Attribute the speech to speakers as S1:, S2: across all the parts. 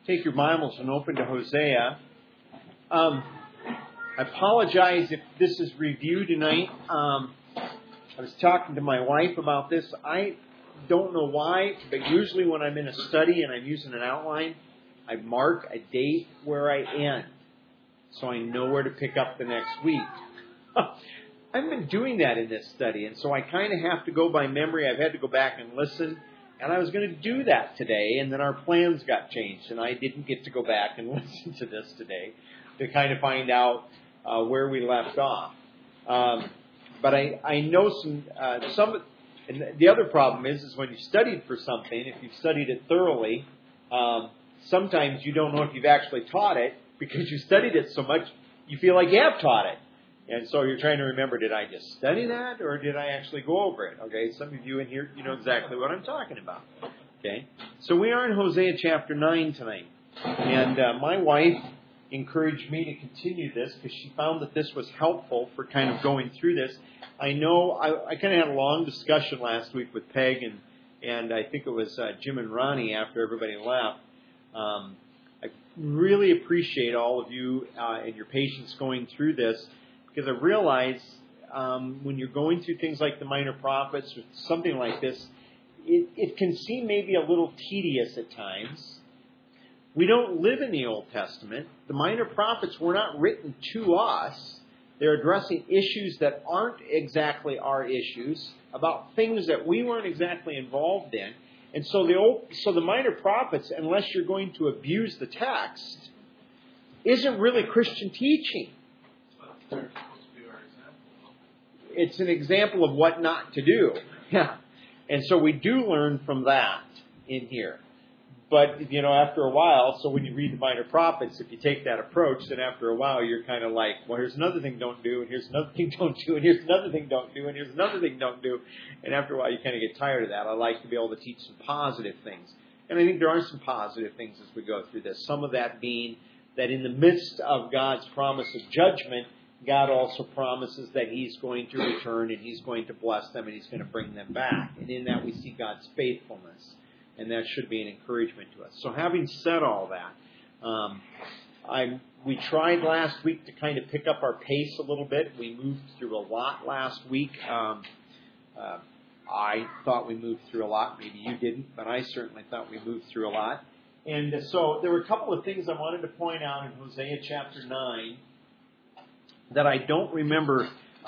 S1: take your Bibles and open to Hosea. I apologize if this is review tonight. I was talking to my wife about this. I don't know why, but usually when I'm in a study and I'm using an outline, I mark a date where I end, so I know where to pick up the next week. I've been doing that in this study, and so I kind of have to go by memory. I've had to go back and listen, and I was going to do that today, and then our plans got changed, and I didn't get to go back and listen to this today to kind of find out where we left off. But I know some. And the other problem is when you studied for something, if you've studied it thoroughly, sometimes you don't know if you've actually taught it because you studied it so much, you feel like you have taught it. And so you're trying to remember, did I just study that or did I actually go over it? Okay, some of you in here, you know exactly what I'm talking about. Okay, so we are in Hosea chapter 9 tonight. And my wife encouraged me to continue this because she found that this was helpful for kind of going through this. I know I kind of had a long discussion last week with Peg and I think it was Jim and Ronnie after everybody left. I really appreciate all of you and your patience going through this, because I realize when you're going through things like the Minor Prophets or something like this, it can seem maybe a little tedious at times. We don't live in the Old Testament. The Minor Prophets were not written to us. They're addressing issues that aren't exactly our issues, about things that we weren't exactly involved in. And so the Minor Prophets, unless you're going to abuse the text, isn't really Christian teaching. It's an example of what not to do. Yeah. And so we do learn from that in here. But, you know, after a while, so when you read the Minor Prophets, if you take that approach, then after a while you're kind of like, well, here's another thing don't do, and here's another thing don't do, and here's another thing don't do, and here's another thing don't do. And after a while you kind of get tired of that. I like to be able to teach some positive things. And I think there are some positive things as we go through this. Some of that being that in the midst of God's promise of judgment, God also promises that He's going to return and He's going to bless them and He's going to bring them back. And in that we see God's faithfulness. And that should be an encouragement to us. So having said all that, we tried last week to kind of pick up our pace a little bit. We moved through a lot last week. I thought we moved through a lot. Maybe you didn't, but I certainly thought we moved through a lot. And so there were a couple of things I wanted to point out in Hosea chapter 9 that I don't remember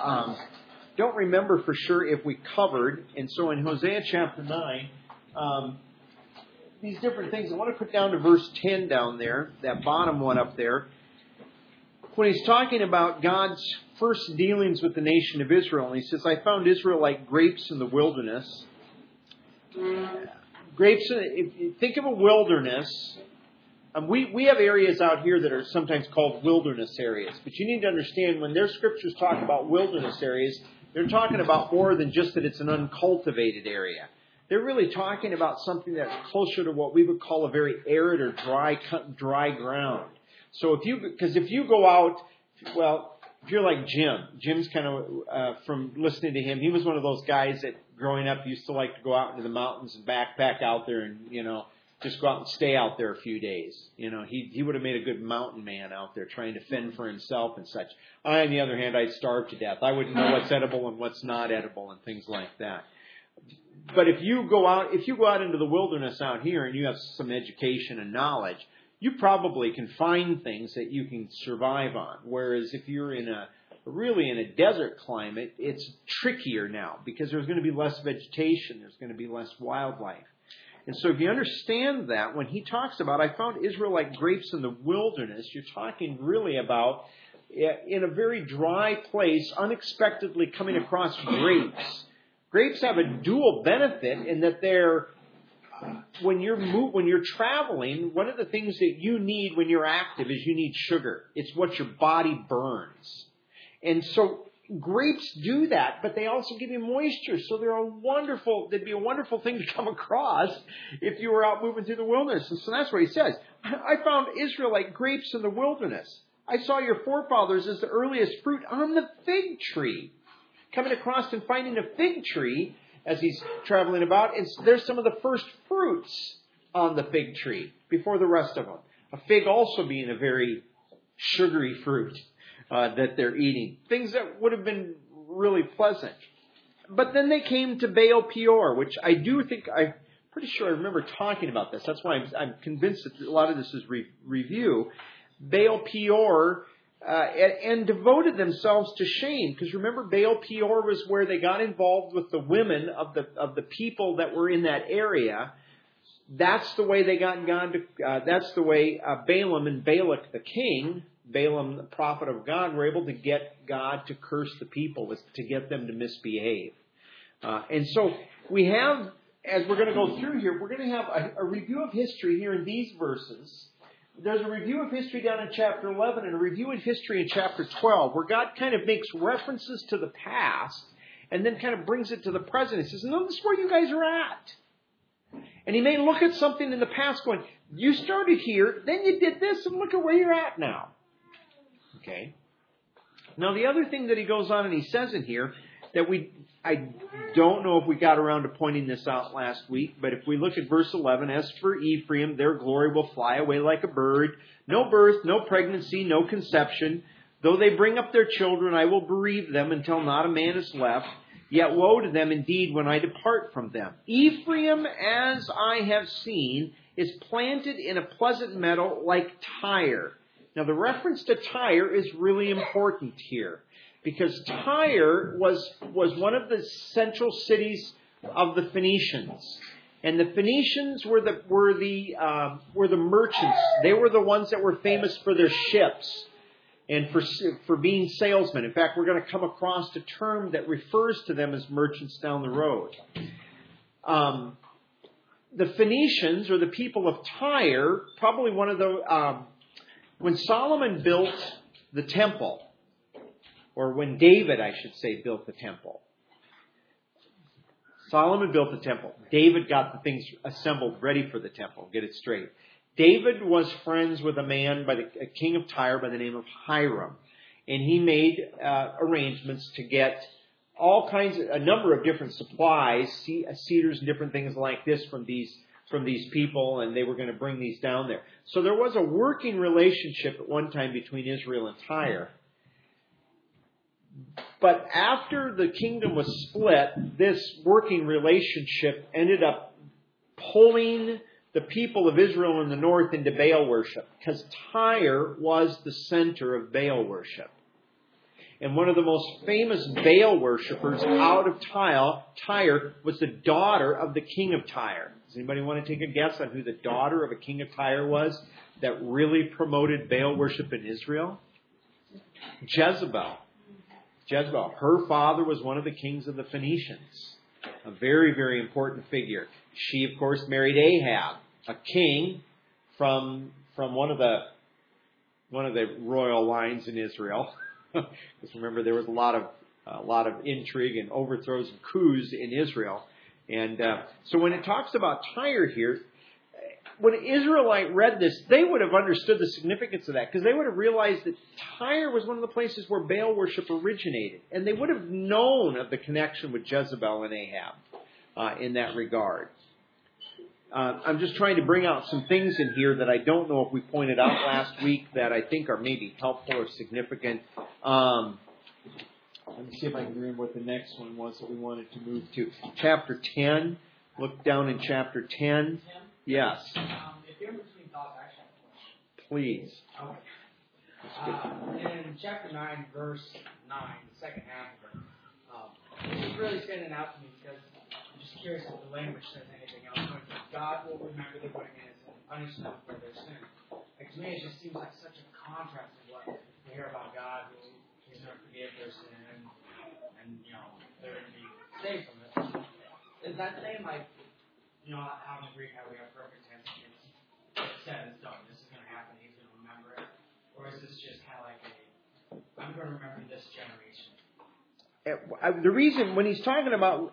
S1: for sure if we covered. And so in Hosea chapter 9, these different things, I want to put down to verse 10 down there, that bottom one up there, when he's talking about God's first dealings with the nation of Israel. And he says, I found Israel like grapes in the wilderness. Grapes, if you think of a wilderness, we have areas out here that are sometimes called wilderness areas. But you need to understand, when their scriptures talk about wilderness areas, they're talking about more than just that it's an uncultivated area. They're really talking about something that's closer to what we would call a very arid or dry ground. So if you go out, well, if you're like Jim's kind of, from listening to him, he was one of those guys that growing up used to like to go out into the mountains and backpack out there and, you know, just go out and stay out there a few days. You know, he would have made a good mountain man out there trying to fend for himself and such. I, on the other hand, I'd starve to death. I wouldn't know what's edible and what's not edible and things like that. But if you go out into the wilderness out here and you have some education and knowledge, you probably can find things that you can survive on. Whereas if you're really in a desert climate, it's trickier now because there's going to be less vegetation, there's going to be less wildlife. And so if you understand that, when he talks about, I found Israel like grapes in the wilderness, you're talking really about in a very dry place, unexpectedly coming across grapes. Grapes have a dual benefit in that they're, when you're traveling, one of the things that you need when you're active is you need sugar. It's what your body burns. And so grapes do that, but they also give you moisture. So they'd be a wonderful thing to come across if you were out moving through the wilderness. And so that's what he says. I found Israel like grapes in the wilderness. I saw your forefathers as the earliest fruit on the fig tree. Coming across and finding a fig tree as he's traveling about, there's some of the first fruits on the fig tree. before the rest of them. A fig also being a very sugary fruit that they're eating. Things that would have been really pleasant. But then they came to Baal Peor, which I do think, I'm pretty sure I remember talking about this. That's why I'm convinced that a lot of this is review. Baal Peor and devoted themselves to shame. Because remember, Baal Peor was where they got involved with the women of the people that were in that area. That's the way they got God to. That's the way Balaam and Balak the king, Balaam the prophet of God, were able to get God to curse the people, to get them to misbehave. And so we have, as we're going to go through here, we're going to have a review of history here in these verses. There's a review of history down in chapter 11 and a review of history in chapter 12, where God kind of makes references to the past and then kind of brings it to the present. He says, no, this is where you guys are at. And he may look at something in the past going, you started here, then you did this, and look at where you're at now. Okay. Now, the other thing that he goes on and he says in here that I don't know if we got around to pointing this out last week, but if we look at verse 11, as for Ephraim, their glory will fly away like a bird. No birth, no pregnancy, no conception. Though they bring up their children, I will bereave them until not a man is left. Yet woe to them indeed when I depart from them. Ephraim, as I have seen, is planted in a pleasant meadow like Tyre. Now, the reference to Tyre is really important here, because Tyre was one of the central cities of the Phoenicians, and the Phoenicians were the merchants. They were the ones that were famous for their ships and for being salesmen. In fact, we're going to come across a term that refers to them as merchants down the road. The Phoenicians, or the people of Tyre, probably one of the when Solomon built the temple, or when David, I should say, built the temple. Solomon built the temple. David got the things assembled, ready for the temple. Get it straight. David was friends with a king of Tyre by the name of Hiram. And he made arrangements to get a number of different supplies, cedars and different things like this from these people, and they were going to bring these down there. So there was a working relationship at one time between Israel and Tyre. But after the kingdom was split, this working relationship ended up pulling the people of Israel in the north into Baal worship, because Tyre was the center of Baal worship. And one of the most famous Baal worshippers out of Tyre was the daughter of the king of Tyre. Does anybody want to take a guess on who the daughter of a king of Tyre was that really promoted Baal worship in Israel? Jezebel. Her father was one of the kings of the Phoenicians. A very, very important figure. She, of course, married Ahab, a king from one of the royal lines in Israel. Because remember, there was a lot of intrigue and overthrows and coups in Israel. And so when it talks about Tyre here, when an Israelite read this, they would have understood the significance of that, because they would have realized that Tyre was one of the places where Baal worship originated. And they would have known of the connection with Jezebel and Ahab in that regard. I'm just trying to bring out some things in here that I don't know if we pointed out last week that I think are maybe helpful or significant. Let me see if I can remember what the next one was that we wanted to move to. Chapter 10. Look down in chapter 10. Yes.
S2: If you're in between thoughts, I actually have a question.
S1: Please.
S2: Okay. In chapter 9, verse 9, the second half of it, this is really standing out to me because I'm just curious if the language says anything else. When God will remember their wickedness and punish them for their sin. Like, to me, it just seems like such a contrast to what we hear about God, who is going to forgive their sin and they're going to be saved from it. Is that saying, like, how in Greek, how we have perfect tense, it's set in stone. This is going to happen. He's going to remember it. Or is this just kind of like I'm going to remember this generation?
S1: The reason, when he's talking about,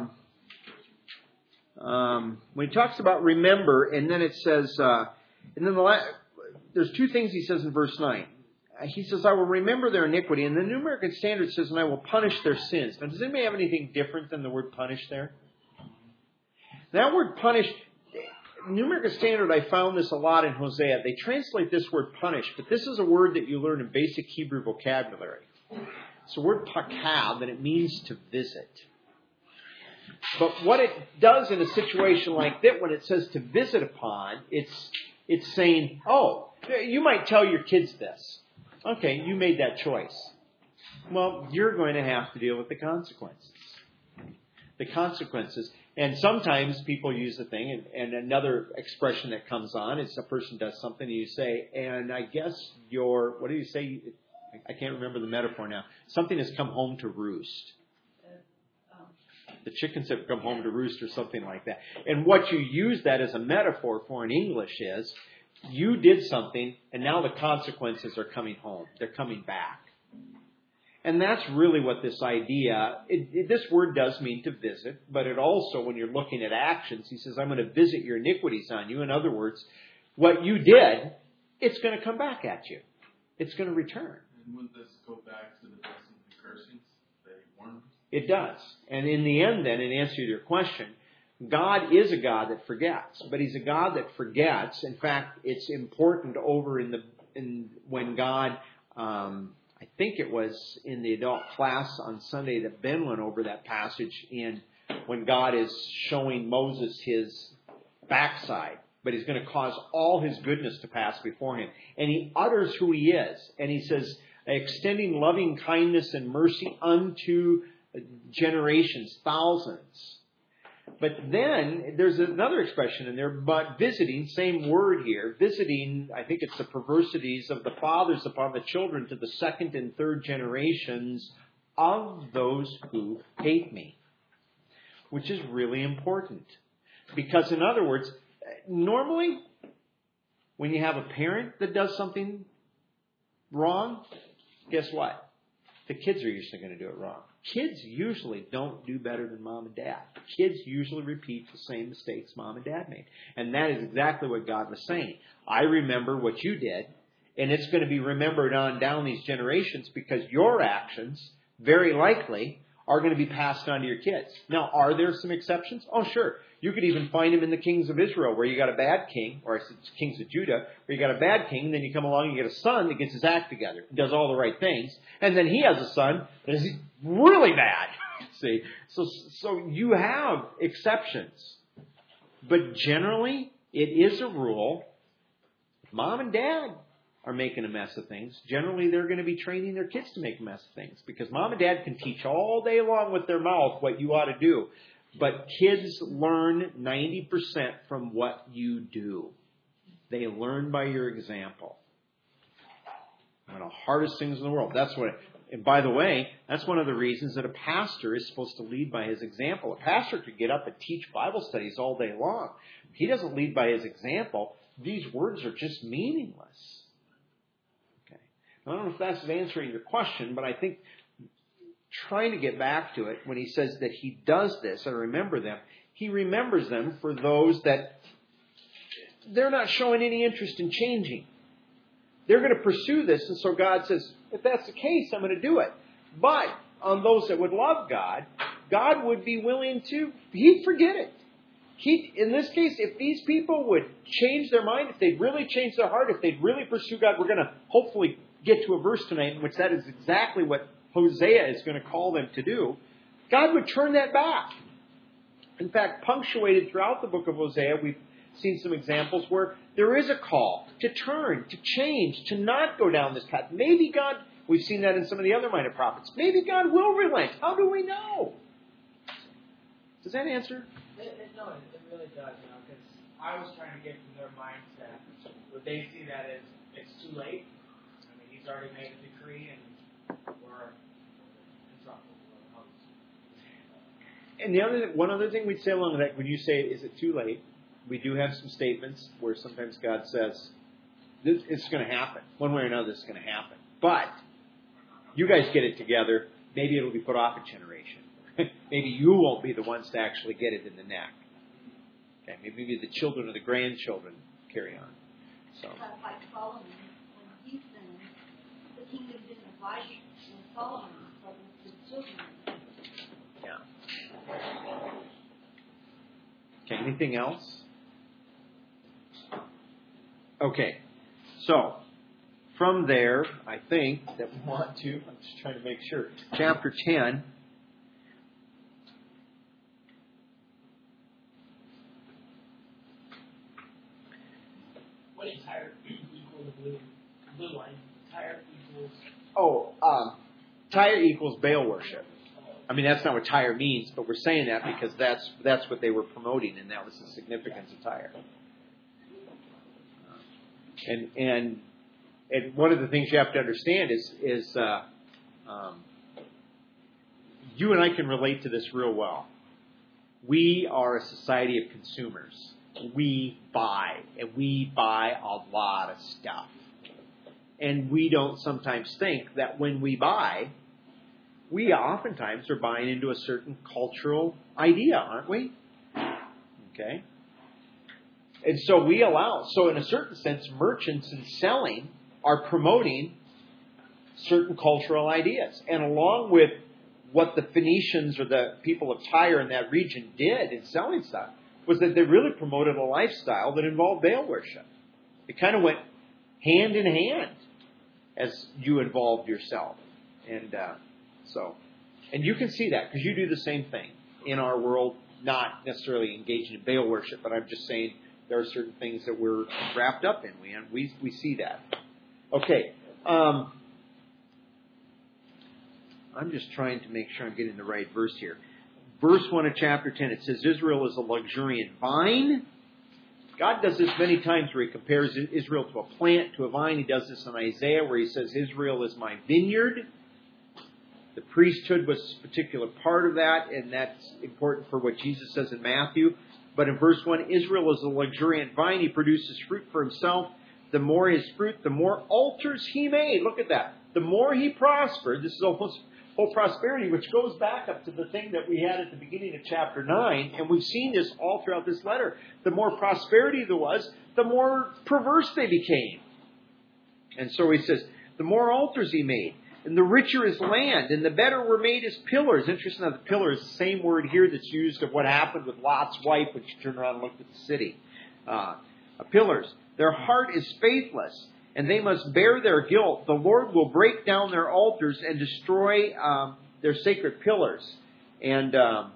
S1: when he talks about remember, and then it says, and then there's two things he says in verse 9. He says, I will remember their iniquity. And the New American Standard says, and I will punish their sins. Now, does anybody have anything different than the word punish there? That word punish, New American Standard, I found this a lot in Hosea. They translate this word punish, but this is a word that you learn in basic Hebrew vocabulary. It's the word pakab, and it means to visit. But what it does in a situation like that, when it says to visit upon, it's saying, oh, you might tell your kids this. Okay, you made that choice. Well, you're going to have to deal with the consequences. The consequences. And sometimes people use the thing, and another expression that comes on is a person does something and you say, and I guess what do you say? I can't remember the metaphor now. Something has come home to roost. The chickens have come home to roost or something like that. And what you use that as a metaphor for in English is, you did something and now the consequences are coming home. They're coming back. And that's really what this idea, this word does mean to visit, but it also, when you're looking at actions, he says, I'm going to visit your iniquities on you. In other words, what you did, it's going to come back at you. It's going to return.
S3: And would this go back to the blessings and cursings they warned?
S1: It does. And in the end then, in answer to your question, God is a God that forgets, but He's a God that forgets. In fact, it's important over when God, I think it was in the adult class on Sunday that Ben went over that passage in when God is showing Moses his backside, but He's going to cause all His goodness to pass before him. And He utters who He is. And He says, extending loving kindness and mercy unto generations, thousands. But then there's another expression in there, but visiting, same word here, visiting, I think it's the perversities of the fathers upon the children to the second and third generations of those who hate me, which is really important. Because in other words, normally when you have a parent that does something wrong, guess what? The kids are usually going to do it wrong. Kids usually don't do better than mom and dad. Kids usually repeat the same mistakes mom and dad made. And that is exactly what God was saying. I remember what you did, and it's going to be remembered on down these generations because your actions, very likely, are going to be passed on to your kids. Now, are there some exceptions? Oh, sure. You could even find them in the kings of Israel, where you got a bad king, or I said kings of Judah, where you got a bad king, and then you come along and you get a son that gets his act together, does all the right things, and then he has a son that is really bad. See, so you have exceptions, but generally it is a rule. Mom and dad are making a mess of things. Generally, they're going to be training their kids to make a mess of things because mom and dad can teach all day long with their mouth what you ought to do. But kids learn 90% from what you do. They learn by your example. One of the hardest things in the world. And by the way, that's one of the reasons that a pastor is supposed to lead by his example. A pastor could get up and teach Bible studies all day long. If he doesn't lead by his example, these words are just meaningless. Okay. I don't know if that's answering your question, but I think trying to get back to it, when he says that he does this and remember them, he remembers them for those that they're not showing any interest in changing. They're going to pursue this, and so God says, if that's the case, I'm going to do it. But on those that would love God, God would be willing to, He'd forget it. In this case, if these people would change their mind, if they'd really change their heart, if they'd really pursue God, we're going to hopefully get to a verse tonight in which that is exactly what Hosea is going to call them to do. God would turn that back. In fact, punctuated throughout the book of Hosea, we've seen some examples where there is a call to turn, to change, to not go down this path. Maybe God, we've seen that in some of the other minor prophets, maybe God will relent. How do we know? Does that answer?
S2: No, it really does, because I was trying to get from their mindset. Would they see that as it's too late? I mean, He's already made a decree and we're in trouble.
S1: And one other thing we'd say along with that, when you say, is it too late? We do have some statements where sometimes God says, it's going to happen. One way or another, it's going to happen. But you guys get it together. Maybe it'll be put off a generation. Maybe you won't be the ones to actually get it in the neck. Okay, maybe the children or the grandchildren carry on. So.
S4: Like Solomon, when he sinned, the kingdom didn't abide in Solomon, but with his children.
S1: Yeah. Okay, anything else? Okay. So, from there, I think that we want to, I'm just trying to make sure, chapter 10.
S5: What is tire equal to blue line? Tire equals.
S1: Tyre equals Baal worship. I mean, that's not what Tyre means, but we're saying that because that's what they were promoting, and that was the significance of Tyre. And one of the things you have to understand is you and I can relate to this real well. We are a society of consumers. We buy, and we buy a lot of stuff. And we don't sometimes think that when we buy, we oftentimes are buying into a certain cultural idea, aren't we? Okay. And so in a certain sense, merchants in selling are promoting certain cultural ideas. And along with what the Phoenicians or the people of Tyre in that region did in selling stuff, was that they really promoted a lifestyle that involved Baal worship. It kind of went hand in hand as you involved yourself. And and you can see that because you do the same thing in our world, not necessarily engaging in Baal worship, but I'm just saying there are certain things that we're wrapped up in. We see that. Okay. I'm just trying to make sure I'm getting the right verse here. Verse 1 of chapter 10, it says, Israel is a luxuriant vine. God does this many times where He compares Israel to a plant, to a vine. He does this in Isaiah where He says, Israel is my vineyard. The priesthood was a particular part of that, and that's important for what Jesus says in Matthew. But in verse 1, Israel is a luxuriant vine. He produces fruit for Himself. The more His fruit, the more altars He made. Look at that. The more He prospered, this is almost whole prosperity, which goes back up to the thing that we had at the beginning of chapter 9, and we've seen this all throughout this letter. The more prosperity there was, the more perverse they became. And so he says, the more altars he made, and the richer his land, and the better were made his pillars. Interesting that the pillar is the same word here that's used of what happened with Lot's wife when she turned around and looked at the city. Pillars. Their heart is faithless, and they must bear their guilt. The Lord will break down their altars and destroy their sacred pillars. And I'm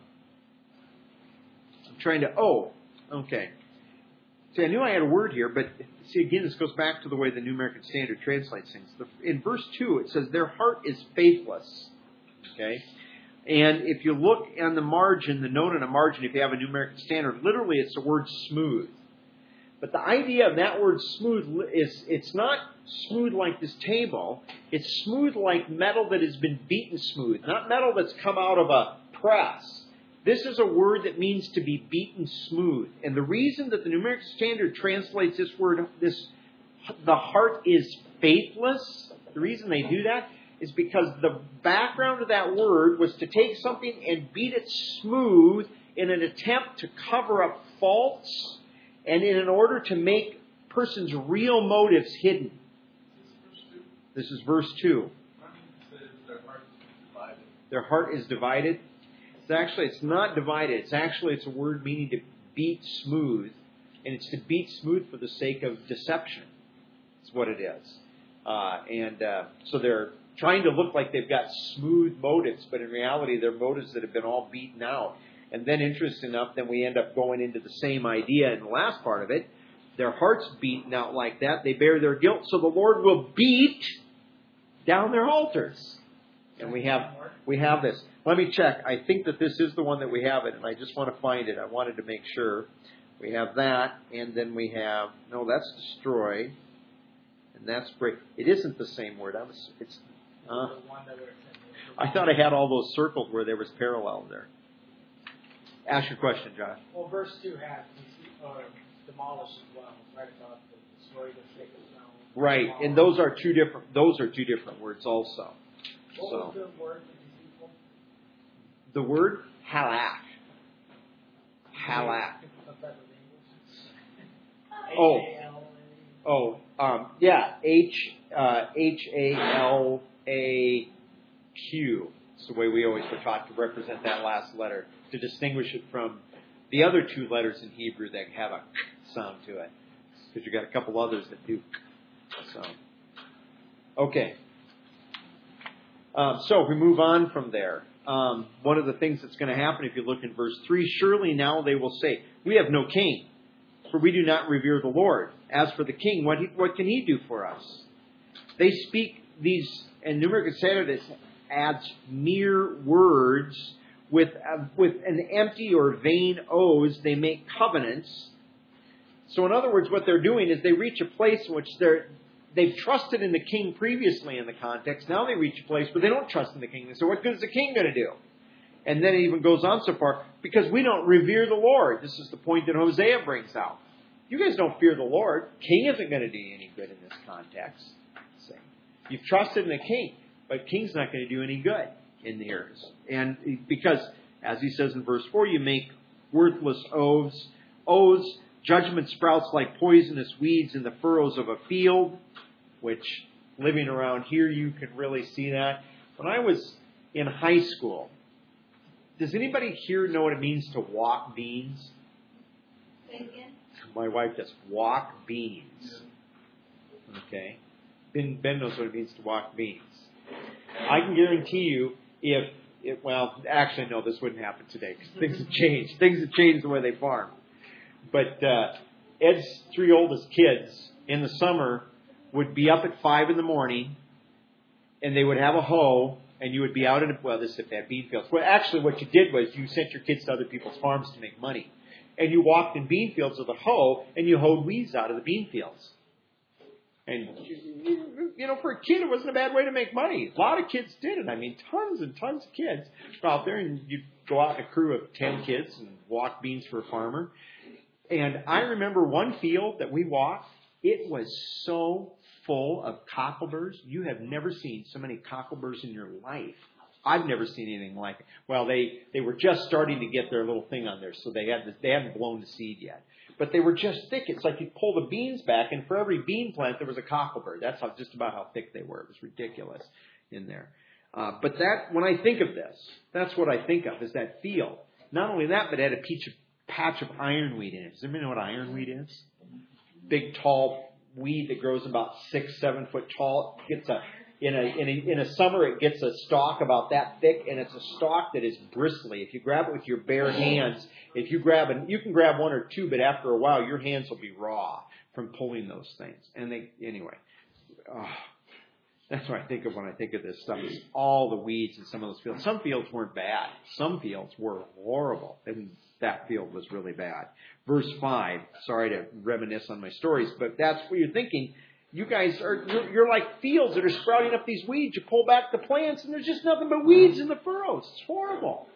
S1: trying to... okay. See, I knew I had a word here, but see, again, this goes back to the way the New American Standard translates things. In verse 2, it says, their heart is faithless. Okay? And if you look on the margin, the note on the margin, if you have a New American Standard, literally it's the word smooth. But the idea of that word smooth is, it's not smooth like this table. It's smooth like metal that has been beaten smooth, not metal that's come out of a press. This is a word that means to be beaten smooth. And the reason that the New American Standard translates this word, the heart is faithless, the reason they do that is because the background of that word was to take something and beat it smooth in an attempt to cover up faults and in order to make a person's real motives hidden. This is verse 2. Their heart is divided. It's not divided. It's a word meaning to beat smooth. And it's to beat smooth for the sake of deception. That's what it is. So they're trying to look like they've got smooth motives, but in reality they're motives that have been all beaten out. And then, interesting enough, then we end up going into the same idea in the last part of it. Their hearts beaten out like that. They bear their guilt, so the Lord will beat down their altars. And we have this. Let me check. I think that this is the one that we have it, and I just want to find it. I wanted to make sure. We have that, and then we have, no, that's destroy, and that's break. It isn't the same word. I thought I had all those circled where there was parallel there. Ask your question, Josh.
S2: Well, verse 2 has demolish as well, right about the destroy the sacred stone.
S1: Right, and those are two different words also.
S2: What was the word that you used?
S1: The word halak. Halak. H-A-L-A-Q. It's the way we always were taught to represent that last letter, to distinguish it from the other two letters in Hebrew that have a k sound to it. because you got a couple others that do. So, okay. So if we move on from there, one of the things that's going to happen if you look in verse 3, surely now they will say, we have no king, for we do not revere the Lord. As for the king, what can he do for us? They speak these, and Nebuchadnezzar adds mere words with an empty or vain oaths. They make covenants. So in other words, what they're doing is they reach a place in which they've trusted in the king previously in the context. Now they reach a place where they don't trust in the king. So what good is the king going to do? And then it even goes on so far, because we don't revere the Lord. This is the point that Hosea brings out. You guys don't fear the Lord. King isn't going to do you any good in this context. See? You've trusted in the king, but king's not going to do any good in the earth. And because, as he says in verse 4, you make worthless oaths. Judgment sprouts like poisonous weeds in the furrows of a field, which, living around here, you can really see that. When I was in high school, does anybody here know what it means to walk beans?
S4: Say again?
S1: My wife does. Walk beans. Okay? Ben knows what it means to walk beans. I can guarantee you actually, no, this wouldn't happen today because things have changed. Things have changed the way they farm. But Ed's 3 oldest kids in the summer would be up at 5 in the morning, and they would have a hoe, and you would be out this is if they had bean fields. Well, actually, what you did was you sent your kids to other people's farms to make money. And you walked in bean fields with a hoe, and you hoed weeds out of the bean fields. And, for a kid, it wasn't a bad way to make money. A lot of kids did it. I mean, tons and tons of kids go out there, and you'd go out in a crew of 10 kids and walk beans for a farmer. And I remember one field that we walked. It was so full of cockleburs. You have never seen so many cockleburs in your life. I've never seen anything like it. Well, they were just starting to get their little thing on there, so they hadn't blown the seed yet. But they were just thick. It's like you pull the beans back, and for every bean plant, there was a cocklebur. That's just about how thick they were. It was ridiculous in there. But when I think of this, that's what I think of, is that field. Not only that, but it had a patch of ironweed in it. Does anybody know what ironweed is? Big, tall weed that grows about 6-7 foot tall. It gets in a summer, it gets a stalk about that thick, and it's a stalk that is bristly. If you grab it with your bare hands, you can grab 1 or 2, but after a while, your hands will be raw from pulling those things. And that's what I think of when I think of this stuff. Is all the weeds in some of those fields. Some fields weren't bad. Some fields were horrible. And that field was really bad. Verse 5. Sorry to reminisce on my stories, but that's what you're thinking. You guys you're like fields that are sprouting up these weeds. You pull back the plants, and there's just nothing but weeds in the furrows. It's horrible.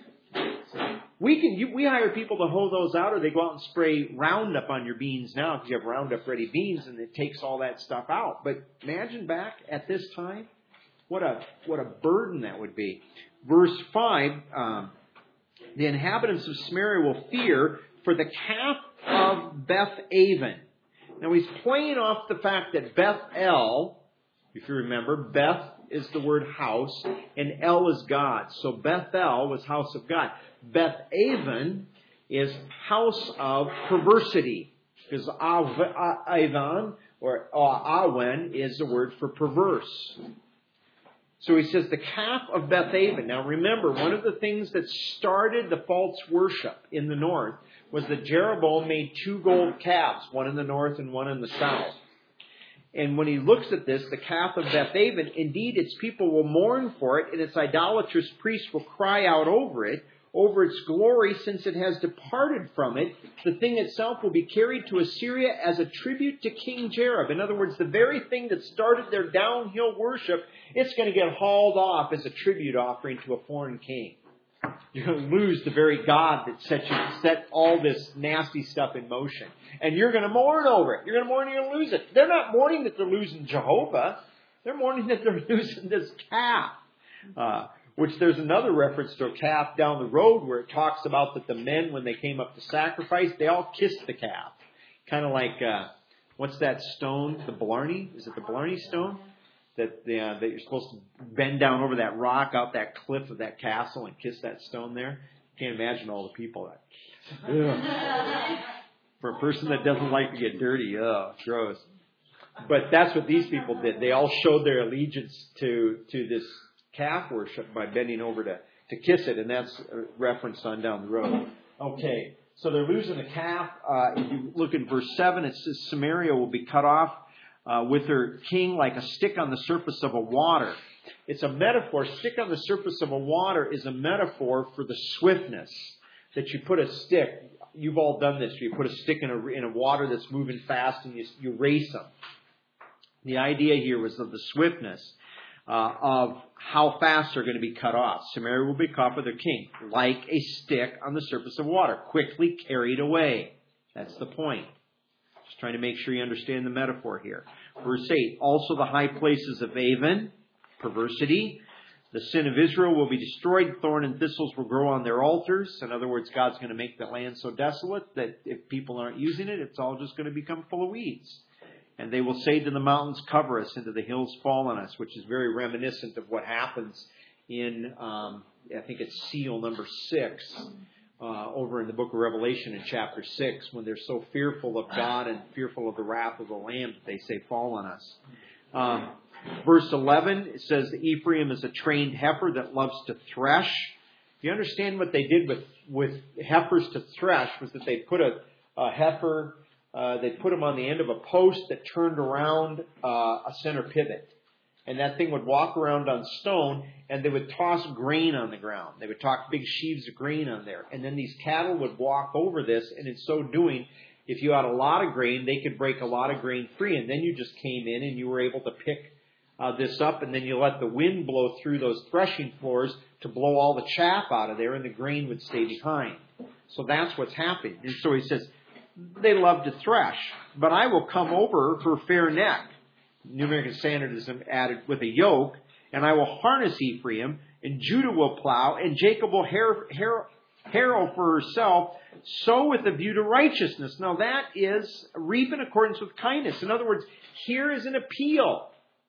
S1: We hire people to hoe those out, or they go out and spray Roundup on your beans now because you have Roundup ready beans, and it takes all that stuff out. But imagine back at this time, what a burden that would be. Verse 5, the inhabitants of Samaria will fear for the calf of Beth-aven. Now he's playing off the fact that Beth-el, if you remember, Beth is the word house, and El is God. So Beth-el was house of God. Beth-aven is house of perversity, because Avan or Awen is the word for perverse. So he says the calf of Beth-aven. Now remember, one of the things that started the false worship in the north was that Jeroboam made 2 gold calves, one in the north and one in the south. And when he looks at this, the calf of Beth-aven, indeed its people will mourn for it, and its idolatrous priests will cry out over it, over its glory, since it has departed from it. The thing itself will be carried to Assyria as a tribute to King Jareb. In other words, the very thing that started their downhill worship, it's going to get hauled off as a tribute offering to a foreign king. You're going to lose the very God that set all this nasty stuff in motion. And you're going to mourn over it. You're going to mourn and you're going to lose it. They're not mourning that they're losing Jehovah. They're mourning that they're losing this calf. Which there's another reference to a calf down the road where it talks about that the men, when they came up to sacrifice, they all kissed the calf. Kind of like, what's that stone? The Blarney? Is it the Blarney stone? That you're supposed to bend down over that rock out that cliff of that castle and kiss that stone there. Can't imagine all the people that. For a person that doesn't like to get dirty, gross. But that's what these people did. They all showed their allegiance to this calf worship by bending over to kiss it, and that's referenced on down the road. Okay, so they're losing the calf. If you look at verse 7, it says Samaria will be cut off with her king like a stick on the surface of a water. It's a metaphor. Stick on the surface of a water is a metaphor for the swiftness that you put a stick. You've all done this. You put a stick in a water that's moving fast and you race them. The idea here was of the swiftness of how fast they're going to be cut off. Samaria will be cut off with their king, like a stick on the surface of water, quickly carried away. That's the point. Just trying to make sure you understand the metaphor here. Verse 8, also the high places of Avon, perversity. The sin of Israel will be destroyed. Thorn and thistles will grow on their altars. In other words, God's going to make the land so desolate that if people aren't using it, it's all just going to become full of weeds. And they will say to the mountains, cover us, and to the hills fall on us, which is very reminiscent of what happens in, I think it's seal number 6, over in the book of Revelation in chapter 6, when they're so fearful of God and fearful of the wrath of the Lamb that they say, fall on us. Verse 11, it says, Ephraim is a trained heifer that loves to thresh. If you understand what they did with heifers to thresh, was that they put a heifer, they put them on the end of a post that turned around a center pivot. And that thing would walk around on stone, and they would toss grain on the ground. They would toss big sheaves of grain on there. And then these cattle would walk over this, and in so doing, if you had a lot of grain, they could break a lot of grain free. And then you just came in and you were able to pick this up, and then you let the wind blow through those threshing floors to blow all the chaff out of there, and the grain would stay behind. So that's what's happening. And so he says, they love to thresh, but I will come over her fair neck. New American Standard is added with a yoke, and I will harness Ephraim, and Judah will plow, and Jacob will harrow for herself, sow with a view to righteousness. Now that is reap in accordance with kindness. In other words, here is an appeal.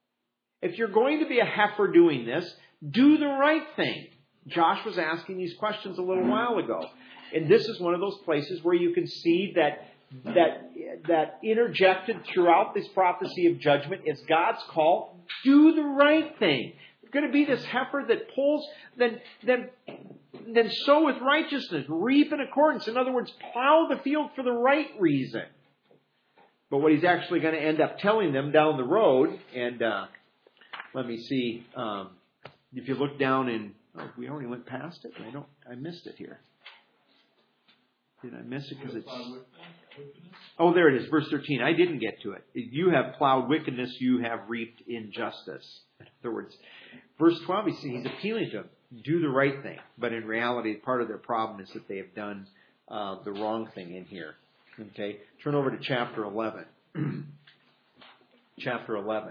S1: If you're going to be a heifer doing this, do the right thing. Josh was asking these questions a little while ago. And this is one of those places where you can see that interjected throughout this prophecy of judgment is God's call, do the right thing. It's going to be this heifer that pulls, then sow with righteousness, reap in accordance. In other words, plow the field for the right reason. But what he's actually going to end up telling them down the road, and let me see, if you look down in, we already went past it? I missed it here. Did I miss it? Because it's... Oh, there it is, verse 13. I didn't get to it. You have plowed wickedness, you have reaped injustice. In other words, verse 12, he's appealing to them. Do the right thing. But in reality, part of their problem is that they have done the wrong thing in here. Okay? Turn over to chapter 11. Chapter 11.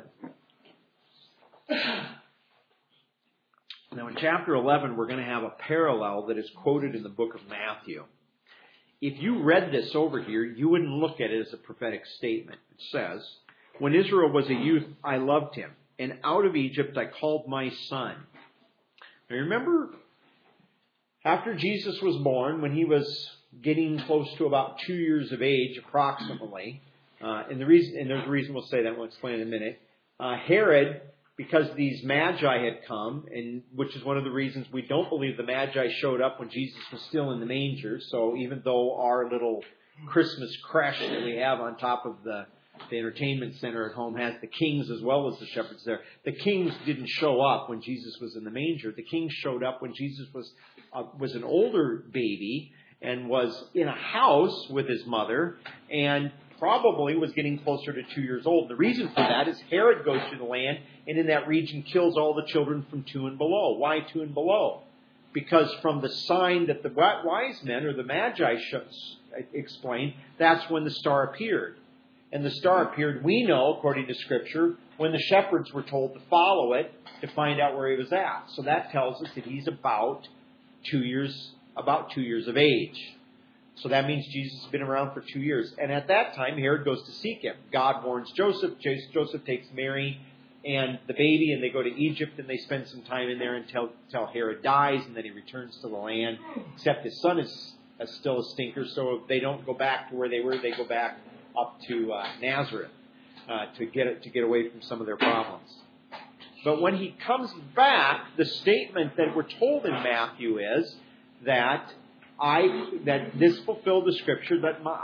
S1: Now, in chapter 11, we're going to have a parallel that is quoted in the book of Matthew. If you read this over here, you wouldn't look at it as a prophetic statement. It says, when Israel was a youth, I loved him, and out of Egypt I called my son. Now remember, after Jesus was born, when he was getting close to about 2 years of age, approximately, and there's a reason we'll say that, we'll explain in a minute, Herod, because these magi had come, and which is one of the reasons we don't believe the magi showed up when Jesus was still in the manger. So even though our little Christmas creche that we have on top of the entertainment center at home has the kings as well as the shepherds there, the kings didn't show up when Jesus was in the manger. The kings showed up when Jesus was an older baby and was in a house with his mother and probably was getting closer to 2 years old. The reason for that is Herod goes through the land and in that region kills all the children from 2 and below. Why 2 and below? Because from the sign that the wise men or the magi explained, that's when the star appeared. And the star appeared, we know, according to Scripture, when the shepherds were told to follow it to find out where he was at. So that tells us that he's about 2 years of age. So that means Jesus has been around for 2 years. And at that time, Herod goes to seek him. God warns Joseph. Joseph takes Mary and the baby, and they go to Egypt, and they spend some time in there until Herod dies, and then he returns to the land. Except his son is as still a stinker. So if they don't go back to where they were, they go back up to Nazareth to get away from some of their problems. But when he comes back, the statement that we're told in Matthew is that this fulfilled the scripture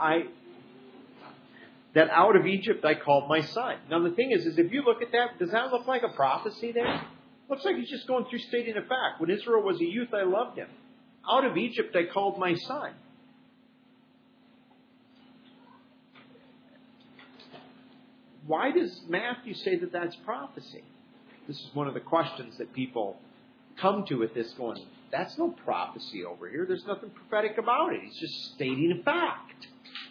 S1: that out of Egypt I called my son. Now the thing is if you look at that, does that look like a prophecy there? Looks like he's just going through stating a fact. When Israel was a youth, I loved him. Out of Egypt I called my son. Why does Matthew say that that's prophecy? This is one of the questions that people come to with this going, that's no prophecy over here. There's nothing prophetic about it. He's just stating a fact.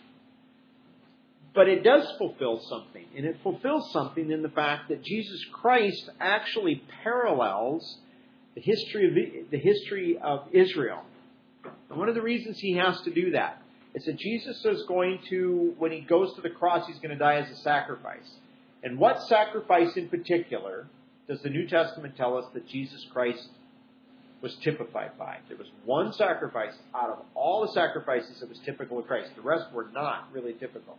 S1: But it does fulfill something. And it fulfills something in the fact that Jesus Christ actually parallels the history of Israel. And one of the reasons he has to do that is that Jesus is going to, when he goes to the cross, he's going to die as a sacrifice. And what sacrifice in particular does the New Testament tell us that Jesus Christ was typified by? There was one sacrifice out of all the sacrifices that was typical of Christ. The rest were not really typical.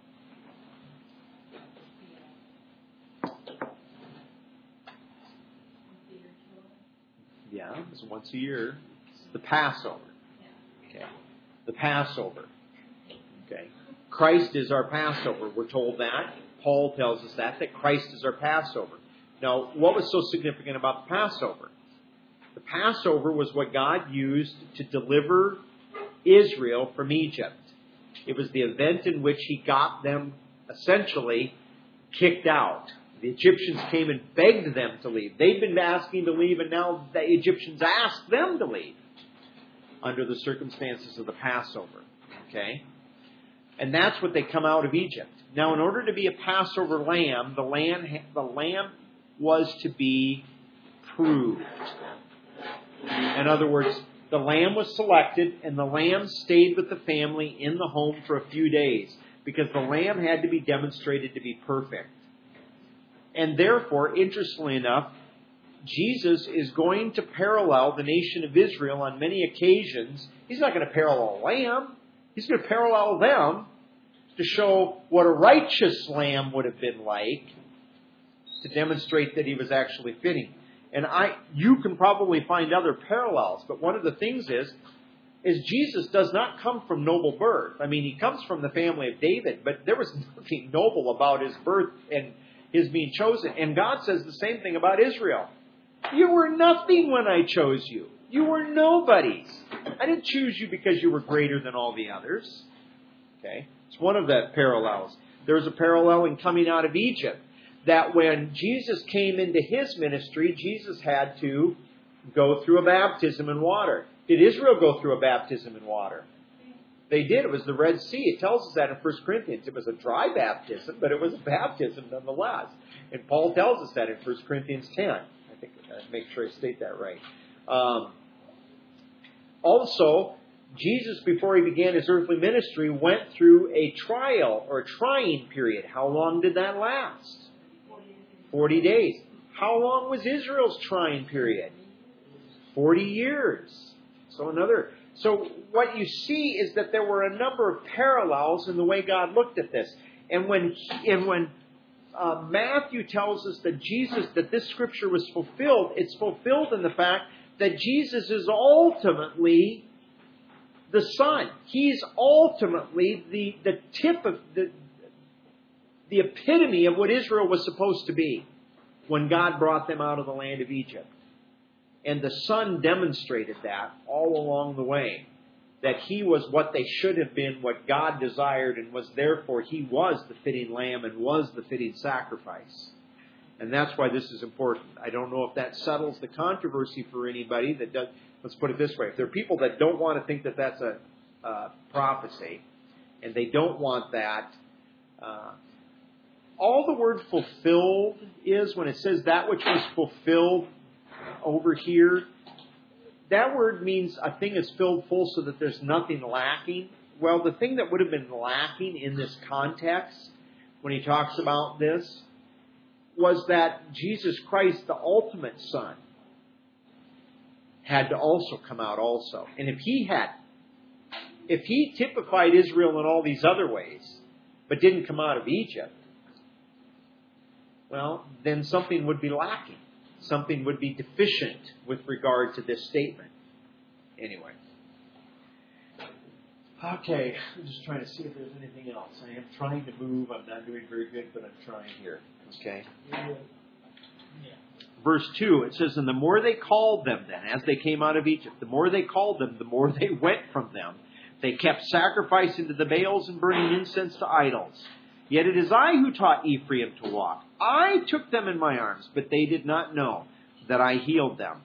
S1: Yeah, it was once a year. It's the Passover. Okay. The Passover. Okay. Christ is our Passover. We're told that. Paul tells us that Christ is our Passover. Now, what was so significant about the Passover? The Passover was what God used to deliver Israel from Egypt. It was the event in which he got them essentially kicked out. The Egyptians came and begged them to leave. They'd been asking to leave, and now the Egyptians asked them to leave under the circumstances of the Passover. Okay? And that's what they come out of Egypt. Now, in order to be a Passover lamb, the lamb was to be proved. In other words, the lamb was selected, and the lamb stayed with the family in the home for a few days because the lamb had to be demonstrated to be perfect. And therefore, interestingly enough, Jesus is going to parallel the nation of Israel on many occasions. He's not going to parallel a lamb. He's going to parallel them to show what a righteous lamb would have been like, to demonstrate that he was actually fitting. And you can probably find other parallels, but one of the things is Jesus does not come from noble birth. I mean, he comes from the family of David, but there was nothing noble about his birth and his being chosen. And God says the same thing about Israel. You were nothing when I chose you. You were nobodies. I didn't choose you because you were greater than all the others. Okay? It's one of the parallels. There's a parallel in coming out of Egypt, that when Jesus came into his ministry, Jesus had to go through a baptism in water. Did Israel go through a baptism in water? They did. It was the Red Sea. It tells us that in 1 Corinthians. It was a dry baptism, but it was a baptism nonetheless. And Paul tells us that in 1 Corinthians 10. I think make sure I state that right. Also, Jesus, before he began his earthly ministry, went through a trial or a trying period. How long did that last? 40 days. How long was Israel's trying period? 40 years. So what you see is that there were a number of parallels in the way God looked at this. And when Matthew tells us that this scripture was fulfilled, it's fulfilled in the fact that Jesus is ultimately the Son. He's ultimately the tip of the epitome of what Israel was supposed to be when God brought them out of the land of Egypt. And the Son demonstrated that all along the way, that he was what they should have been, what God desired, and was therefore he was the fitting lamb and was the fitting sacrifice. And that's why this is important. I don't know if that settles the controversy for anybody that does. Let's put it this way. If there are people that don't want to think that that's a prophecy, and they don't want that, all the word fulfilled is, when it says that which was fulfilled over here, that word means a thing is filled full so that there's nothing lacking. Well, the thing that would have been lacking in this context, when he talks about this, was that Jesus Christ, the ultimate Son, had to also come out also. And if if he typified Israel in all these other ways, but didn't come out of Egypt, well, then something would be lacking. Something would be deficient with regard to this statement. Anyway. Okay, I'm just trying to see if there's anything else. I am trying to move. I'm not doing very good, but I'm trying here. Okay.
S5: Yeah.
S1: Verse 2, it says, "And the more they called them then, as they came out of Egypt, the more they called them, the more they went from them. They kept sacrificing to the Baals and burning incense to idols. Yet it is I who taught Ephraim to walk. I took them in my arms, but they did not know that I healed them.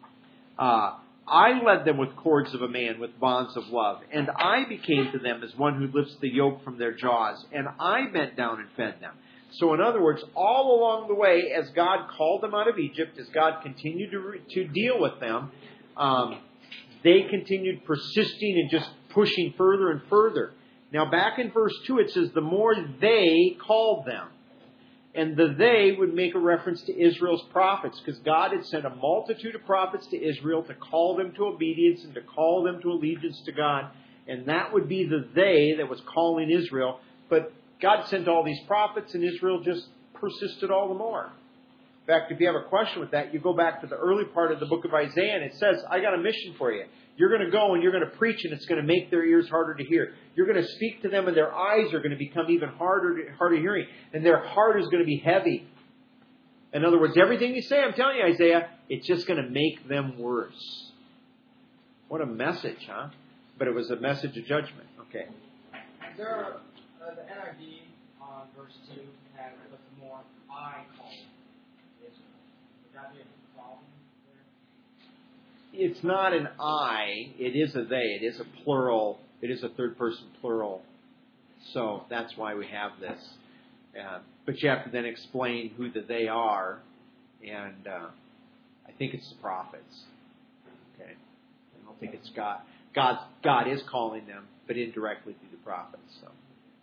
S1: I led them with cords of a man, with bonds of love. And I became to them as one who lifts the yoke from their jaws. And I bent down and fed them." So in other words, all along the way, as God called them out of Egypt, as God continued to deal with them, they continued persisting and just pushing further and further. Now back in verse 2 it says, "The more they called them." And the "they" would make a reference to Israel's prophets, because God had sent a multitude of prophets to Israel to call them to obedience and to call them to allegiance to God. And that would be the "they" that was calling Israel. But God sent all these prophets, and Israel just persisted all the more. In fact, if you have a question with that, you go back to the early part of the book of Isaiah, and it says, "I got a mission for you. You're going to go and you're going to preach, and it's going to make their ears harder to hear. You're going to speak to them, and their eyes are going to become even harder hearing, and their heart is going to be heavy." In other words, everything you say, I'm telling you, Isaiah, it's just going to make them worse. What a message, huh? But it was a message of judgment. Okay.
S2: There, the NIV on verse 2 had "but the more I call Israel." Would that be a problem there?
S1: It's not an "I," it is a "they." It is a plural. It is a third person plural. So that's why we have this. But you have to then explain who the "they" are. And I think it's the prophets. Okay. I don't think it's God. God is calling them, but indirectly through the prophets. So.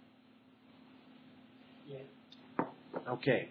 S2: Yeah.
S1: Okay.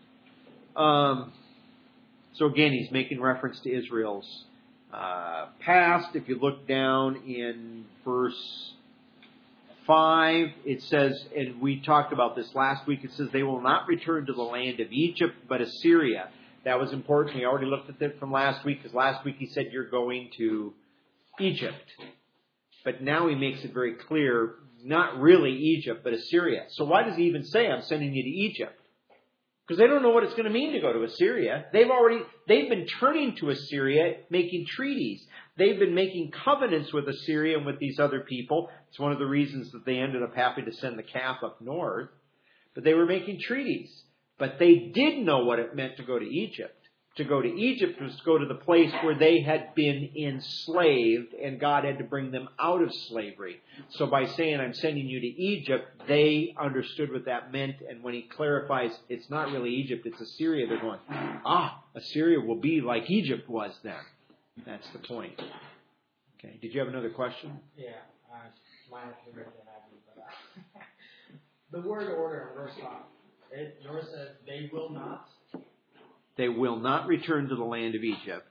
S1: So again, he's making reference to Israel's past. If you look down in verse 5, it says, and we talked about this last week, it says, "They will not return to the land of Egypt, but Assyria." That was important. We already looked at it from last week, because last week he said you're going to Egypt. But now he makes it very clear, not really Egypt, but Assyria. So why does he even say, "I'm sending you to Egypt"? Because they don't know what it's going to mean to go to Assyria. They've been turning to Assyria, making treaties. They've been making covenants with Assyria and with these other people. It's one of the reasons that they ended up having to send the calf up north. But they were making treaties. But they did know what it meant to go to Egypt. To go to Egypt was to go to the place where they had been enslaved, and God had to bring them out of slavery. So by saying, "I'm sending you to Egypt," they understood what that meant. And when he clarifies, it's not really Egypt, it's Assyria, they're going, Assyria will be like Egypt was then. That's the point. Okay. Did you have another question?
S2: Yeah. Might have to read that but the word "order" in verse 5. Yours says, "They will not."
S1: They will not return to the land of Egypt.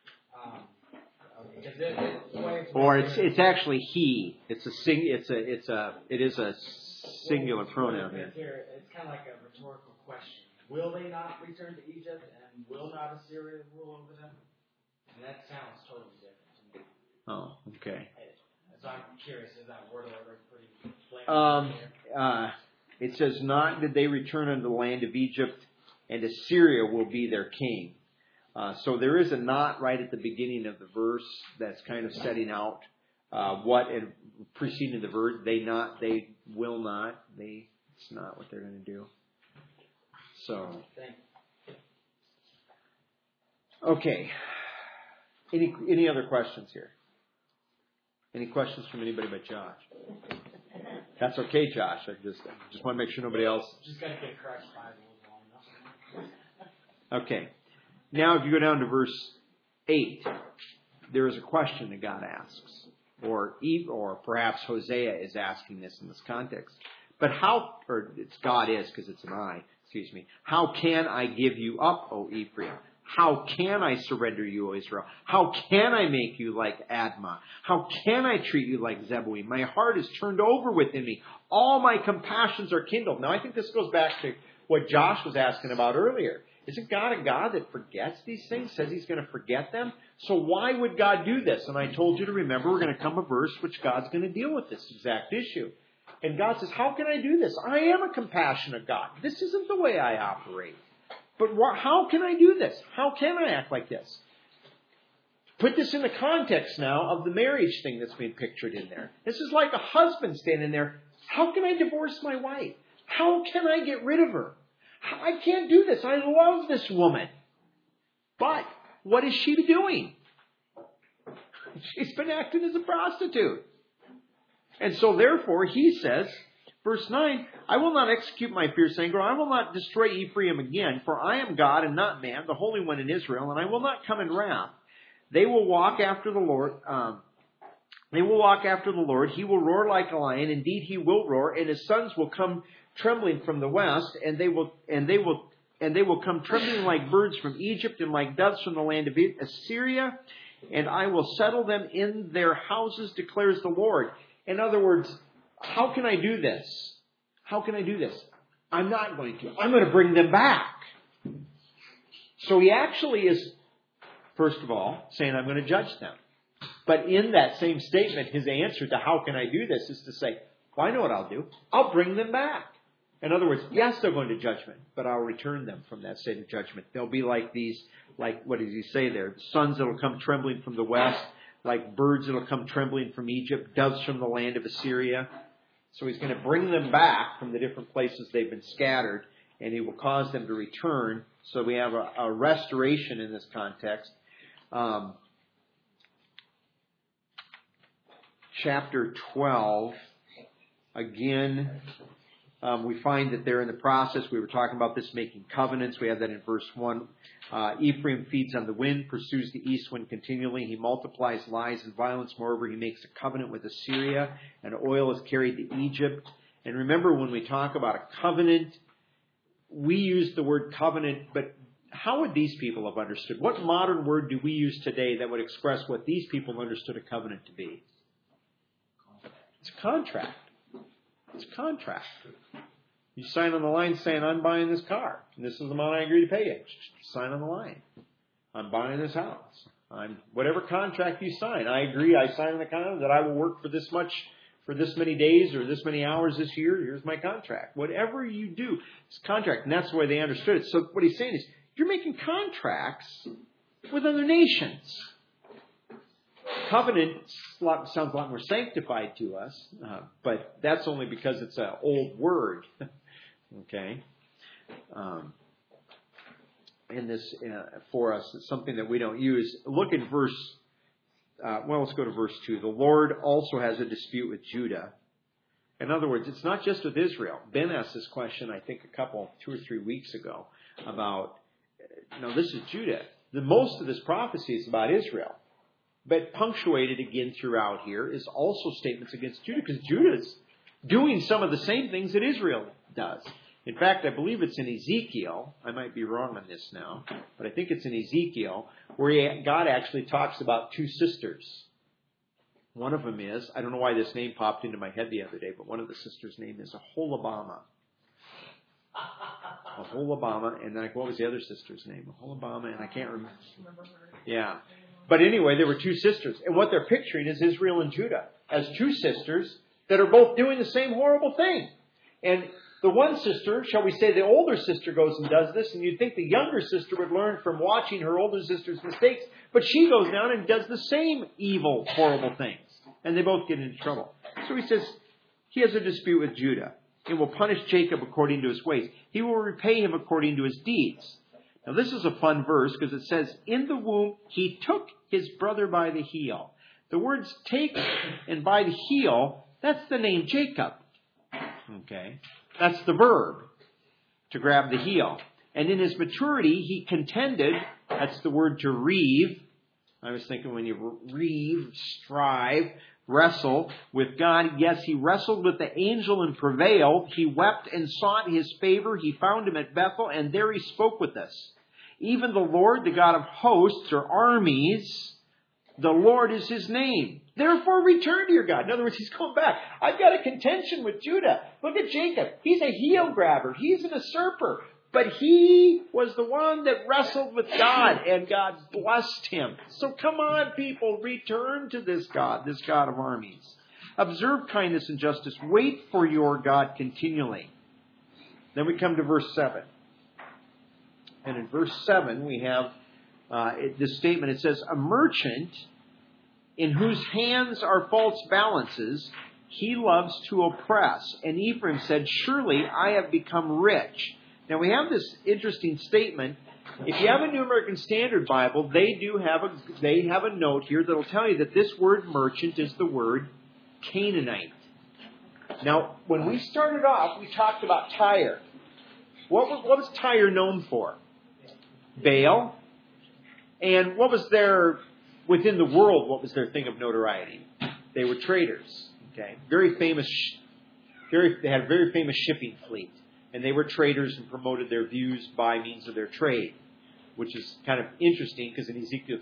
S1: Or it's actually he. It is a singular pronoun here.
S2: It's kind of like a rhetorical question. Will they not return to Egypt, and will not Assyria rule over them? And that sounds totally different to me.
S1: Oh, okay.
S2: So I'm curious, is that word order pretty plain?
S1: It says, "Not did they return unto the land of Egypt, and Assyria will be their king." So there is a "not" right at the beginning of the verse that's kind of setting out what, and preceding the verb, they will not. It's not what they're going to do. So, okay. Any other questions here? Any questions from anybody but Josh? That's okay, Josh. I just want to make sure nobody else.
S2: Just got to get correct Bible.
S1: Okay. Now, if you go down to verse 8, there is a question that God asks, or perhaps Hosea is asking this in this context. But it's God is, because it's an I. Excuse me. "How can I give you up, O Ephraim? How can I surrender you, O Israel? How can I make you like Admah? How can I treat you like Zeboim? My heart is turned over within me. All my compassions are kindled. Now, I think this goes back to what Josh was asking about earlier. Isn't God a God that forgets these things? Says He's going to forget them? So why would God do this? And I told you to remember, we're going to come a verse which God's going to deal with this exact issue. And God says, how can I do this? I am a compassionate God. This isn't the way I operate. But how can I do this? How can I act like this? Put this in the context now of the marriage thing that's being pictured in there. This is like a husband standing there. How can I divorce my wife? How can I get rid of her? I can't do this. I love this woman. But what is she doing? She's been acting as a prostitute. And so therefore, he says, verse 9, I will not execute my fierce anger. I will not destroy Ephraim again, for I am God and not man, the Holy One in Israel, and I will not come in wrath. They will walk after the Lord. They will walk after the Lord. He will roar like a lion. Indeed, he will roar, and his sons will come trembling from the west, and they will come trembling like birds from Egypt and like doves from the land of Assyria, and I will settle them in their houses, declares the Lord. In other words, how can I do this? How can I do this? I'm not going to. I'm going to bring them back. So he actually is, first of all, saying I'm going to judge them. But in that same statement, his answer to how can I do this is to say, well, I know what I'll do. I'll bring them back. In other words, yes, they're going to judgment, but I'll return them from that state of judgment. They'll be like these, like, what does he say there? Sons that will come trembling from the west, like birds that will come trembling from Egypt, doves from the land of Assyria. So he's going to bring them back from the different places they've been scattered, and he will cause them to return. So we have a restoration in this context. Chapter 12, again, we find that they're in the process. We were talking about this, making covenants. We have that in verse 1. Ephraim feeds on the wind, pursues the east wind continually. He multiplies lies and violence. Moreover, he makes a covenant with Assyria, and oil is carried to Egypt. And remember, when we talk about a covenant, we use the word covenant, but how would these people have understood? What modern word do we use today that would express what these people understood a covenant to be? It's a contract. It's a contract. You sign on the line saying, I'm buying this car, and this is the amount I agree to pay you. Sign on the line. I'm buying this house. Whatever contract you sign, I agree, I sign on the contract that I will work for this much, for this many days or this many hours this year. Here's my contract. Whatever you do, it's a contract, and that's the way they understood it. So what he's saying is, you're making contracts with other nations. Covenant sounds a lot more sanctified to us, but that's only because it's an old word. Okay? And this, for us, it's something that we don't use. Look at verse, let's go to verse 2. The Lord also has a dispute with Judah. In other words, it's not just with Israel. Ben asked this question, I think, 2 or 3 weeks ago about, this is Judah. Most of this prophecy is about Israel. But punctuated again throughout here is also statements against Judah, because Judah's doing some of the same things that Israel does. In fact, I believe it's in Ezekiel. I might be wrong on this now, but I think it's in Ezekiel where God actually talks about two sisters. One of them is, I don't know why this name popped into my head the other day, but one of the sisters' name is Aholibamah. Aholibamah, and then what was the other sister's name? Aholibamah, and I can't remember. Yeah. But anyway, there were two sisters. And what they're picturing is Israel and Judah as two sisters that are both doing the same horrible thing. And the one sister, shall we say the older sister, goes and does this, and you'd think the younger sister would learn from watching her older sister's mistakes, but she goes down and does the same evil, horrible things. And they both get into trouble. So he says, he has a dispute with Judah and will punish Jacob according to his ways. He will repay him according to his deeds. Now, this is a fun verse because it says, in the womb, he took his brother by the heel. The words take and by the heel, that's the name Jacob. Okay? That's the verb, to grab the heel. And in his maturity, he contended, that's the word to reave. I was thinking when you reave, strive, wrestle with God. Yes, he wrestled with the angel and prevailed. He wept and sought his favor. He found him at Bethel, and there he spoke with us. Even the Lord, the God of hosts or armies, the Lord is his name. Therefore return to your God. In other words, he's going back. I've got a contention with Judah. Look at Jacob. He's a heel grabber. He's an usurper. But he was the one that wrestled with God, and God blessed him. So come on, people, return to this God of armies. Observe kindness and justice. Wait for your God continually. Then we come to verse 7. And in verse 7, we have this statement. It says, a merchant in whose hands are false balances, he loves to oppress. And Ephraim said, surely I have become rich. Now we have this interesting statement. If you have a New American Standard Bible, they have a note here that will tell you that this word merchant is the word Canaanite. Now, when we started off, we talked about Tyre. What was Tyre known for? Baal. And what was within the world, what was their thing of notoriety? They were traders. Okay, they had a very famous shipping fleet. And they were traders and promoted their views by means of their trade, which is kind of interesting because in Ezekiel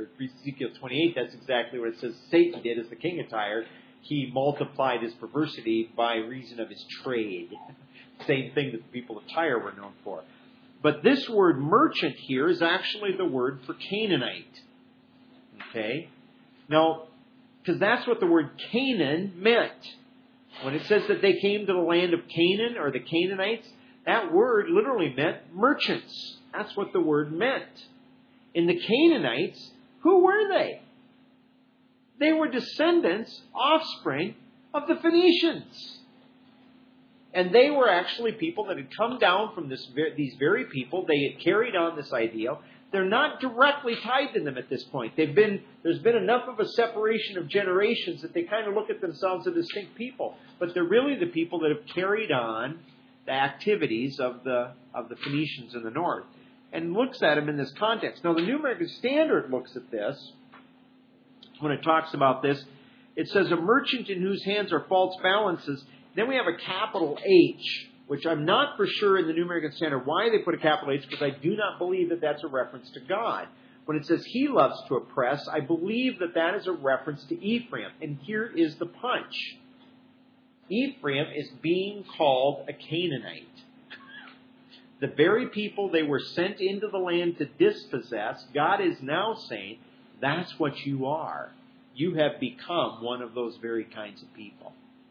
S1: 28, that's exactly what it says Satan did as the king of Tyre. He multiplied his perversity by reason of his trade. Same thing that the people of Tyre were known for. But this word merchant here is actually the word for Canaanite. Okay? Now, because that's what the word Canaan meant. When it says that they came to the land of Canaan, or the Canaanites, that word literally meant merchants. That's what the word meant. And the Canaanites, who were they? They were descendants, offspring of the Phoenicians. And they were actually people that had come down from these very people. They had carried on this ideal. They're not directly tied to them at this point. There's been enough of a separation of generations that they kind of look at themselves as distinct people. But they're really the people that have carried on the activities of the Phoenicians in the north. And looks at them in this context. Now, the New American Standard looks at this. When it talks about this, it says, a merchant in whose hands are false balances. Then we have a capital H, which I'm not for sure in the New American Standard why they put a capital H, because I do not believe that that's a reference to God. When it says he loves to oppress, I believe that that is a reference to Ephraim. And here is the punch. Ephraim is being called a Canaanite. The very people they were sent into the land to dispossess, God is now saying, that's what you are. You have become one of those very kinds of people.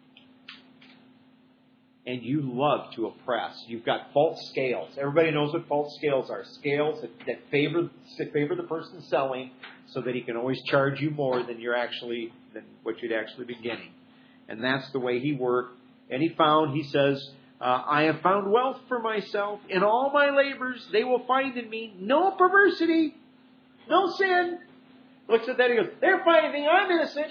S1: And you love to oppress. You've got false scales. Everybody knows what false scales are. Scales that favor the person selling so that he can always charge you more than what you'd actually be getting. And that's the way he worked. And he says, I have found wealth for myself. In all my labors, they will find in me no perversity, no sin. Looks at that and goes, they're finding I'm innocent.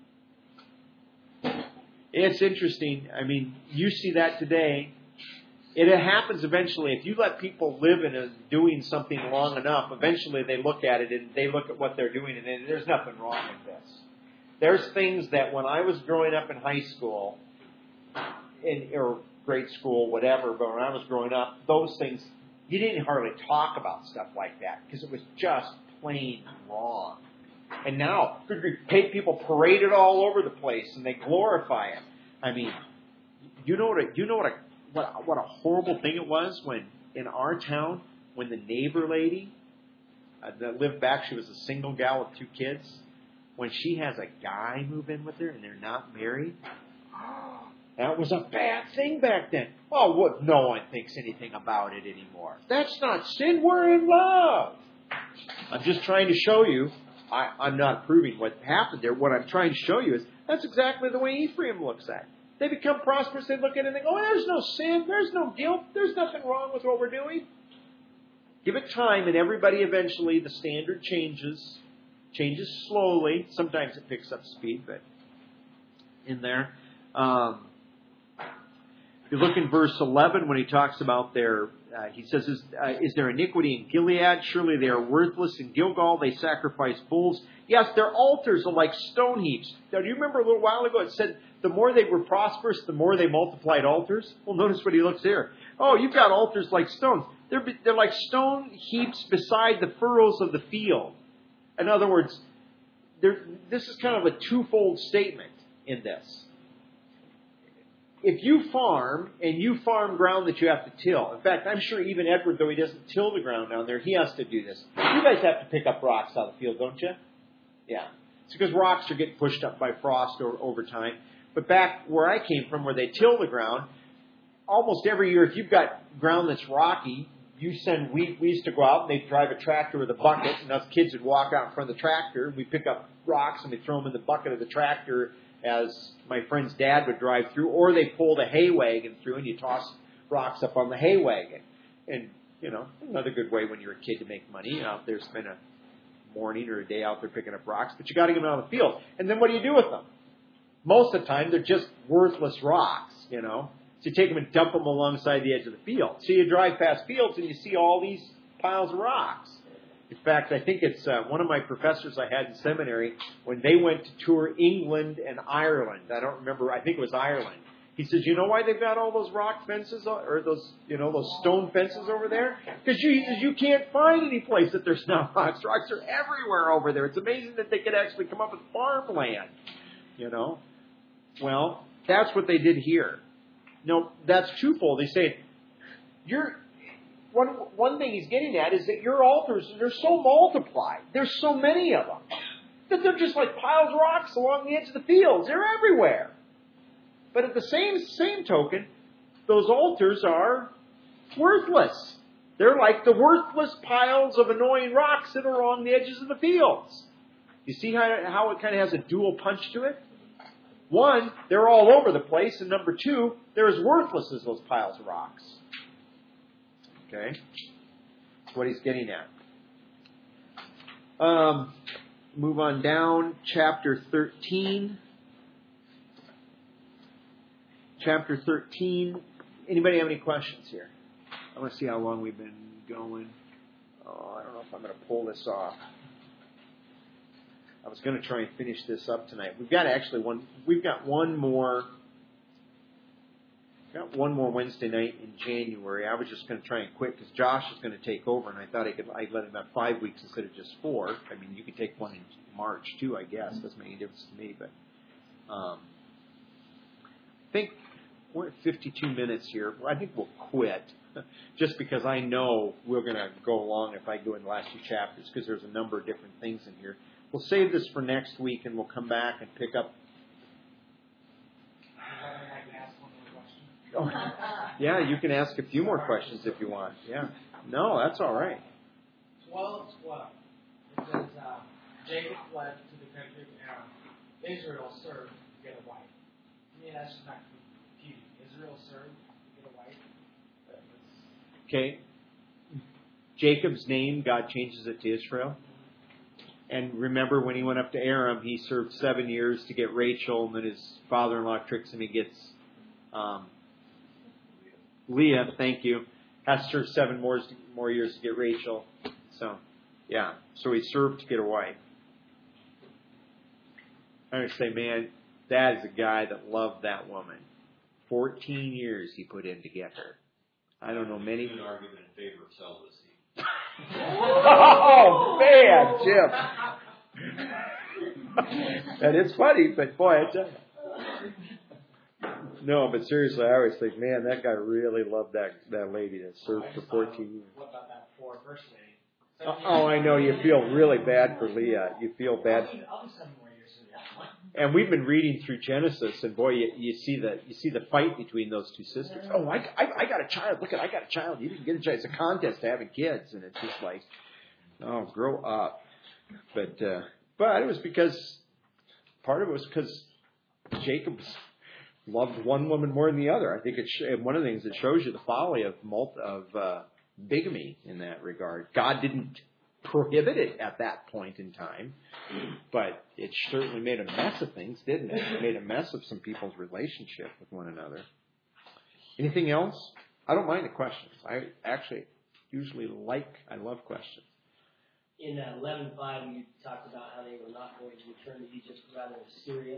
S1: It's interesting. I mean, you see that today. It happens eventually. If you let people live in doing something long enough, eventually they look at it and they look at what they're doing and there's nothing wrong with this. There's things that when I was growing up in high school, or grade school, whatever, but when I was growing up, those things, you didn't hardly talk about stuff like that because it was just plain wrong. And now, people parade it all over the place and they glorify it. I mean, you know what a horrible thing it was when in our town, when the neighbor lady that lived back, she was a single gal with 2 kids. When she has a guy move in with her and they're not married, that was a bad thing back then. Oh, what? No one thinks anything about it anymore. That's not sin. We're in love. I'm just trying to show you. I'm not proving what happened there. What I'm trying to show you is that's exactly the way Ephraim looks at it. They become prosperous. They look at it and they go, oh, there's no sin. There's no guilt. There's nothing wrong with what we're doing. Give it time, and everybody eventually, the standard changes slowly. Sometimes it picks up speed, but in there. If you look in verse 11 when he talks about he says, is there iniquity in Gilead? Surely they are worthless. In Gilgal they sacrifice bulls. Yes, their altars are like stone heaps. Now, do you remember a little while ago it said the more they were prosperous, the more they multiplied altars? Well, notice what he looks here. Oh, you've got altars like stones. They're like stone heaps beside the furrows of the field. In other words, this is kind of a twofold statement in this. If you farm, and you farm ground that you have to till. In fact, I'm sure even Edward, though he doesn't till the ground down there, he has to do this. You guys have to pick up rocks out of the field, don't you? Yeah. It's because rocks are getting pushed up by frost over time. But back where I came from, where they till the ground, almost every year, if you've got ground that's rocky, we used to go out and they'd drive a tractor with a bucket, and us kids would walk out in front of the tractor, and we'd pick up rocks and we'd throw them in the bucket of the tractor as my friend's dad would drive through, or they pulled a hay wagon through and you toss rocks up on the hay wagon. And, another good way when you're a kid to make money, out there spend a morning or a day out there picking up rocks, but you got to get them out of the field. And then what do you do with them? Most of the time, they're just worthless rocks, So you take them and dump them alongside the edge of the field. So you drive past fields and you see all these piles of rocks. In fact, I think it's one of my professors I had in seminary, when they went to tour England and Ireland, I don't remember, I think it was Ireland. He says, you know why they've got all those rock fences, or those stone fences over there? Because you can't find any place that there's not rocks. Rocks are everywhere over there. It's amazing that they could actually come up with farmland, Well, that's what they did here. No, that's twofold. They say, one thing he's getting at is that your altars, they're so multiplied. There's so many of them that they're just like piles of rocks along the edge of the fields. They're everywhere. But at the same token, those altars are worthless. They're like the worthless piles of annoying rocks that are along the edges of the fields. You see how it kind of has a dual punch to it? One, they're all over the place. And number two, they're as worthless as those piles of rocks. Okay? That's what he's getting at. Move on down. Chapter 13. Chapter 13. Anybody have any questions here? I want to see how long we've been going. Oh, I don't know if I'm going to pull this off. I was going to try and finish this up tonight. We've got one more Wednesday night in January. I was just going to try and quit because Josh is going to take over, and I thought I'd let him have 5 weeks instead of just 4. I mean, you could take one in March too, I guess. Doesn't make any difference to me, but I think we're at 52 minutes here. I think we'll quit just because I know we're going to go long if I go in the last 2 chapters because there's a number of different things in here. We'll save this for next week, and we'll come back and pick up. Oh, yeah, you can ask a few more questions if you want. Yeah. No, that's all right.
S2: 12:12. It says, Jacob fled to the country of Aram. Israel served to get a wife. I mean, that's just not confusing. Israel served to get a wife.
S1: Okay. Jacob's name, God changes it to Israel. And remember, when he went up to Aram, he served 7 years to get Rachel, and then his father-in-law tricks him. He gets Leah, thank you, has to serve 7 more years to get Rachel. So, yeah. So he served to get a wife. I'm going to say, man, that is a guy that loved that woman. 14 years he put in to get her. I don't know many.
S3: An argument in favor of celibacy.
S1: Oh, man, Jim. That is funny, but boy, I tell you. No, but seriously, I always think, man, that guy really loved that lady that served for 14 years.
S2: What about that 4 verse lady?
S1: Oh, I know. You feel really bad for Leah. You feel bad.
S2: I'll do 7 more years for that.
S1: And we've been reading through Genesis, and boy, you see the fight between those 2 sisters. Oh, I got a child. Look, I got a child. You didn't get a child. It's a contest to having kids, and it's just like, oh, grow up. But it was because part of it was because Jacob loved one woman more than the other. I think one of the things that shows you the folly of bigamy in that regard. God didn't prohibit it at that point in time, but it certainly made a mess of things, didn't it? It made a mess of some people's relationship with one another. Anything else? I don't mind the questions. I actually usually I love questions.
S5: In 11:5, you talked about how they were not going to return to Egypt, rather Assyria.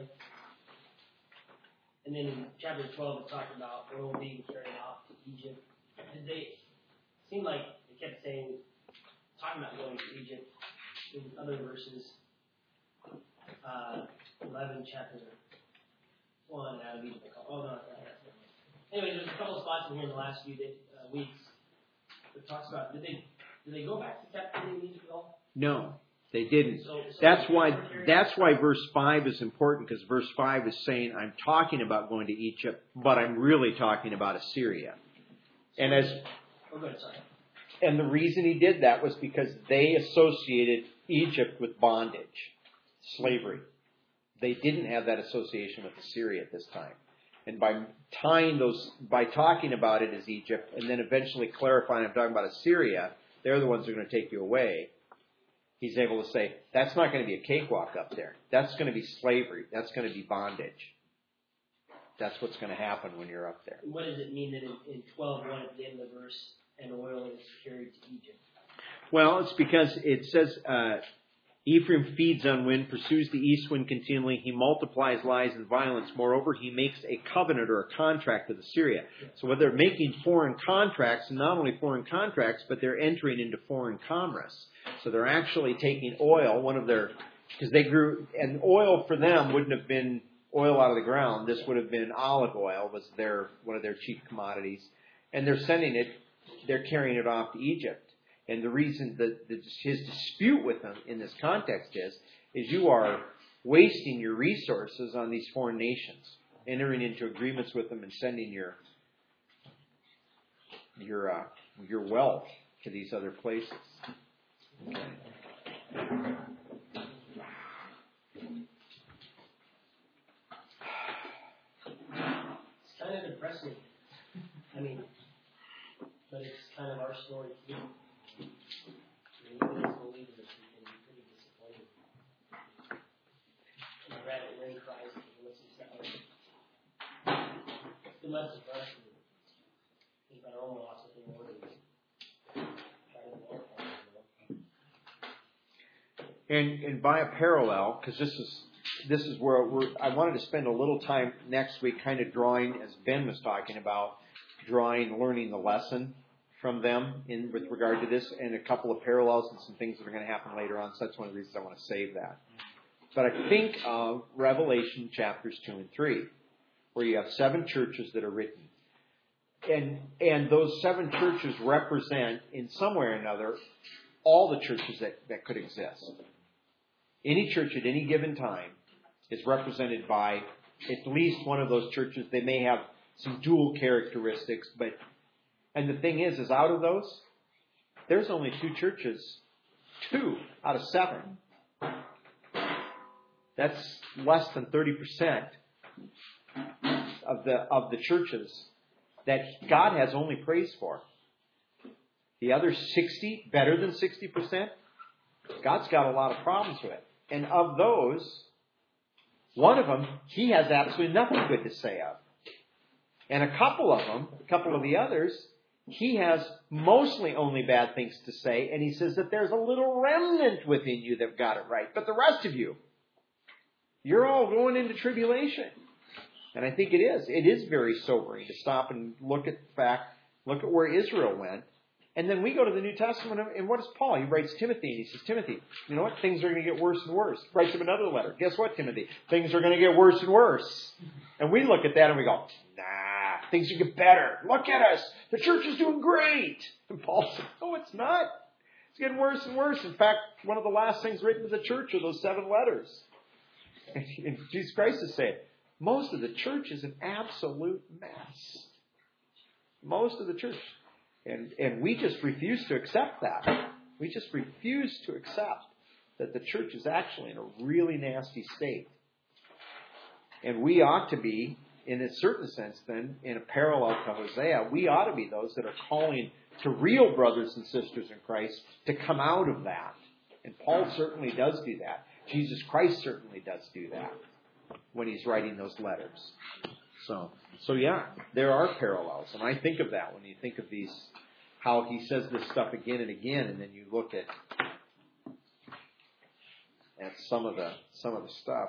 S5: And then in chapter 12, it talked about Pharaoh being carried off to Egypt. Did they seemed like it kept saying, talking about going to Egypt in other verses. 11 chapter 1 out of Egypt. Oh, no, that's not. Anyway, there's a couple of spots in here in the last few weeks that talks about, did they go back to captivity in Egypt at all?
S1: No, they didn't.
S5: So
S1: That's why verse 5 is important, because verse 5 is saying, I'm talking about going to Egypt, but I'm really talking about Assyria. And and the reason he did that was because they associated Egypt with bondage, slavery. They didn't have that association with Assyria at this time. And by talking about it as Egypt, and then eventually clarifying, I'm talking about Assyria, they're the ones who are going to take you away. He's able to say, that's not going to be a cakewalk up there. That's going to be slavery. That's going to be bondage. That's what's going to happen when you're up there.
S5: What does it mean that in 12:1 at the end of the verse, and oil is carried to Egypt?
S1: Well, it's because it says, Ephraim feeds on wind, pursues the east wind continually. He multiplies lies and violence. Moreover, he makes a covenant or a contract with Assyria. So when they're making foreign contracts, and not only foreign contracts, but they're entering into foreign commerce. So they're actually taking oil, because they grew, and oil for them wouldn't have been oil out of the ground. This would have been olive oil, was one of their chief commodities. And they're carrying it off to Egypt. And the reason that his dispute with them in this context is you are wasting your resources on these foreign nations, entering into agreements with them and sending your wealth to these other places. Okay.
S5: It's kind of impressive. I mean, but it's kind of our story too. Even as believers, we can be pretty disappointed. And I read it when Christ was his salary. It's been less for us to think about our own loss with the Lord and try to glorify him.
S1: And by a parallel, because this is where I wanted to spend a little time next week kind of drawing, as Ben was talking about, learning the lesson from them with regard to this, and a couple of parallels and some things that are going to happen later on. So that's one of the reasons I want to save that. But I think of Revelation chapters 2 and 3, where you have 7 churches that are written. And those 7 churches represent, in some way or another, all the churches that could exist. Any church at any given time is represented by at least one of those churches. They may have some dual characteristics, and the thing is out of those, there's only 2 churches, 2 out of 7. That's less than 30% of the churches that God has only praise for. The other 60, better than 60%, God's got a lot of problems with. And of those, one of them, He has absolutely nothing good to say of. And a couple of the others, He has mostly only bad things to say, and He says that there's a little remnant within you that got it right. But the rest of you, you're all going into tribulation. And I think it is. It is very sobering to stop and look at where Israel went. And then we go to the New Testament, and what does Paul? He writes Timothy, and he says, Timothy, you know what? Things are going to get worse and worse. He writes him another letter. Guess what, Timothy? Things are going to get worse and worse. And we look at that and we go, nah, things will get better. Look at us. The church is doing great. And Paul said, no, it's not. It's getting worse and worse. In fact, one of the last things written to the church are those 7 letters. And Jesus Christ is saying, most of the church is an absolute mess. Most of the church. And we just refuse to accept that. We just refuse to accept that the church is actually in a really nasty state. And we ought to be, in a certain sense then, in a parallel to Hosea, we ought to be those that are calling to real brothers and sisters in Christ to come out of that. And Paul certainly does do that. Jesus Christ certainly does do that when he's writing those letters. So yeah, there are parallels. And I think of that when you think of these, how he says this stuff again and again, and then you look at some of the stuff.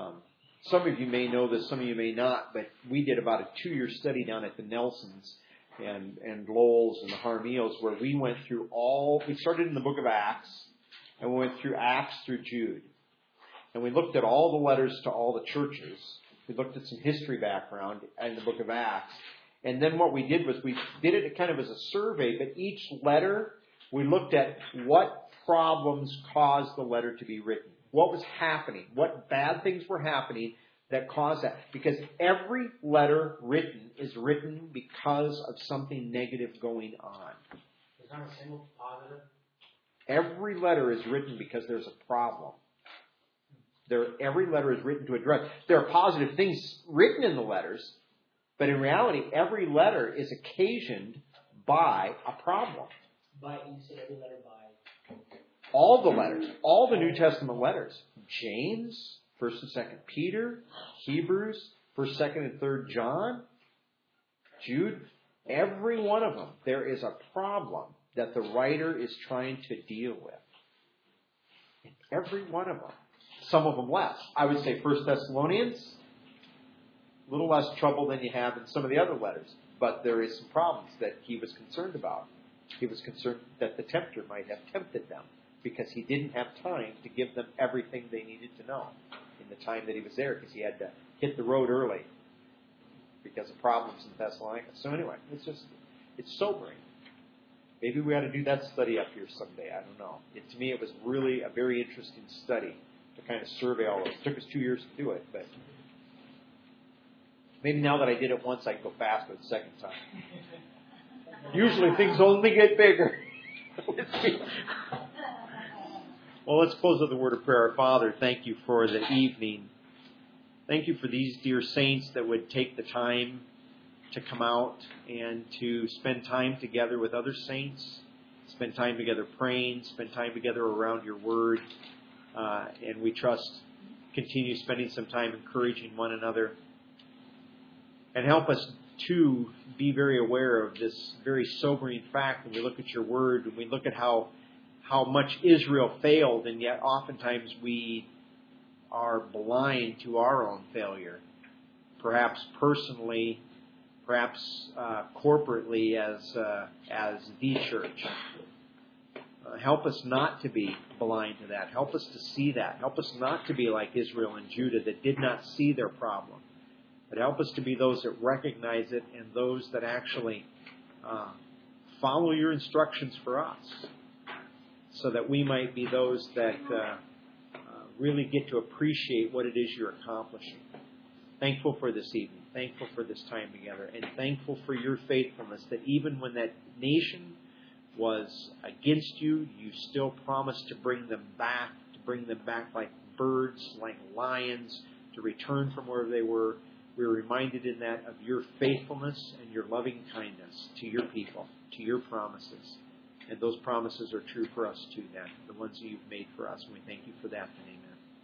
S1: Some of you may know this, some of you may not, but we did about a 2-year study down at the Nelsons and Lowell's and the Harmeels, where we went through we started in the book of Acts, and we went through Acts through Jude. And we looked at all the letters to all the churches. We looked at some history background in the book of Acts. And then what we did was we did it kind of as a survey, but each letter, we looked at what problems caused the letter to be written. What was happening? What bad things were happening that caused that? Because every letter written is written because of something negative going on.
S2: There's not a single positive.
S1: Every letter is written because there's a problem. Every letter is written to address. There are positive things written in the letters, but in reality, every letter is occasioned by a problem.
S5: You said every letter by?
S1: All the letters, all the New Testament letters. James, 1st and 2nd Peter, Hebrews, 1st, 2nd, and 3rd John, Jude, every one of them, there is a problem that the writer is trying to deal with. In every one of them. Some of them less. I would say 1 Thessalonians, a little less trouble than you have in some of the other letters. But there is some problems that he was concerned about. He was concerned that the tempter might have tempted them because he didn't have time to give them everything they needed to know in the time that he was there, because he had to hit the road early because of problems in Thessalonica. So anyway, it's sobering. Maybe we ought to do that study up here someday. I don't know. To me, it was really a very interesting study to kind of survey all of it. It took us 2 years to do it, but maybe now that I did it once, I can go faster the second time. Usually things only get bigger. Well, let's close with a word of prayer. Our Father, thank you for the evening. Thank you for these dear saints that would take the time to come out and to spend time together with other saints, spend time together praying, spend time together around your word, and we trust continue spending some time encouraging one another. And help us to be very aware of this very sobering fact when we look at your word, when we look at how much Israel failed, and yet oftentimes we are blind to our own failure, perhaps personally, perhaps corporately as the church. Help us not to be blind to that. Help us to see that. Help us not to be like Israel and Judah that did not see their problem. But help us to be those that recognize it and those that actually follow your instructions for us, so that we might be those that really get to appreciate what it is you're accomplishing. Thankful for this evening. Thankful for this time together. And thankful for your faithfulness, that even when that nation was against you, you still promised to bring them back like birds, like lions, to return from where they were. We're reminded in that of your faithfulness and your loving kindness to your people, to your promises. And those promises are true for us too, then, the ones that you've made for us. And we thank you for that. Amen.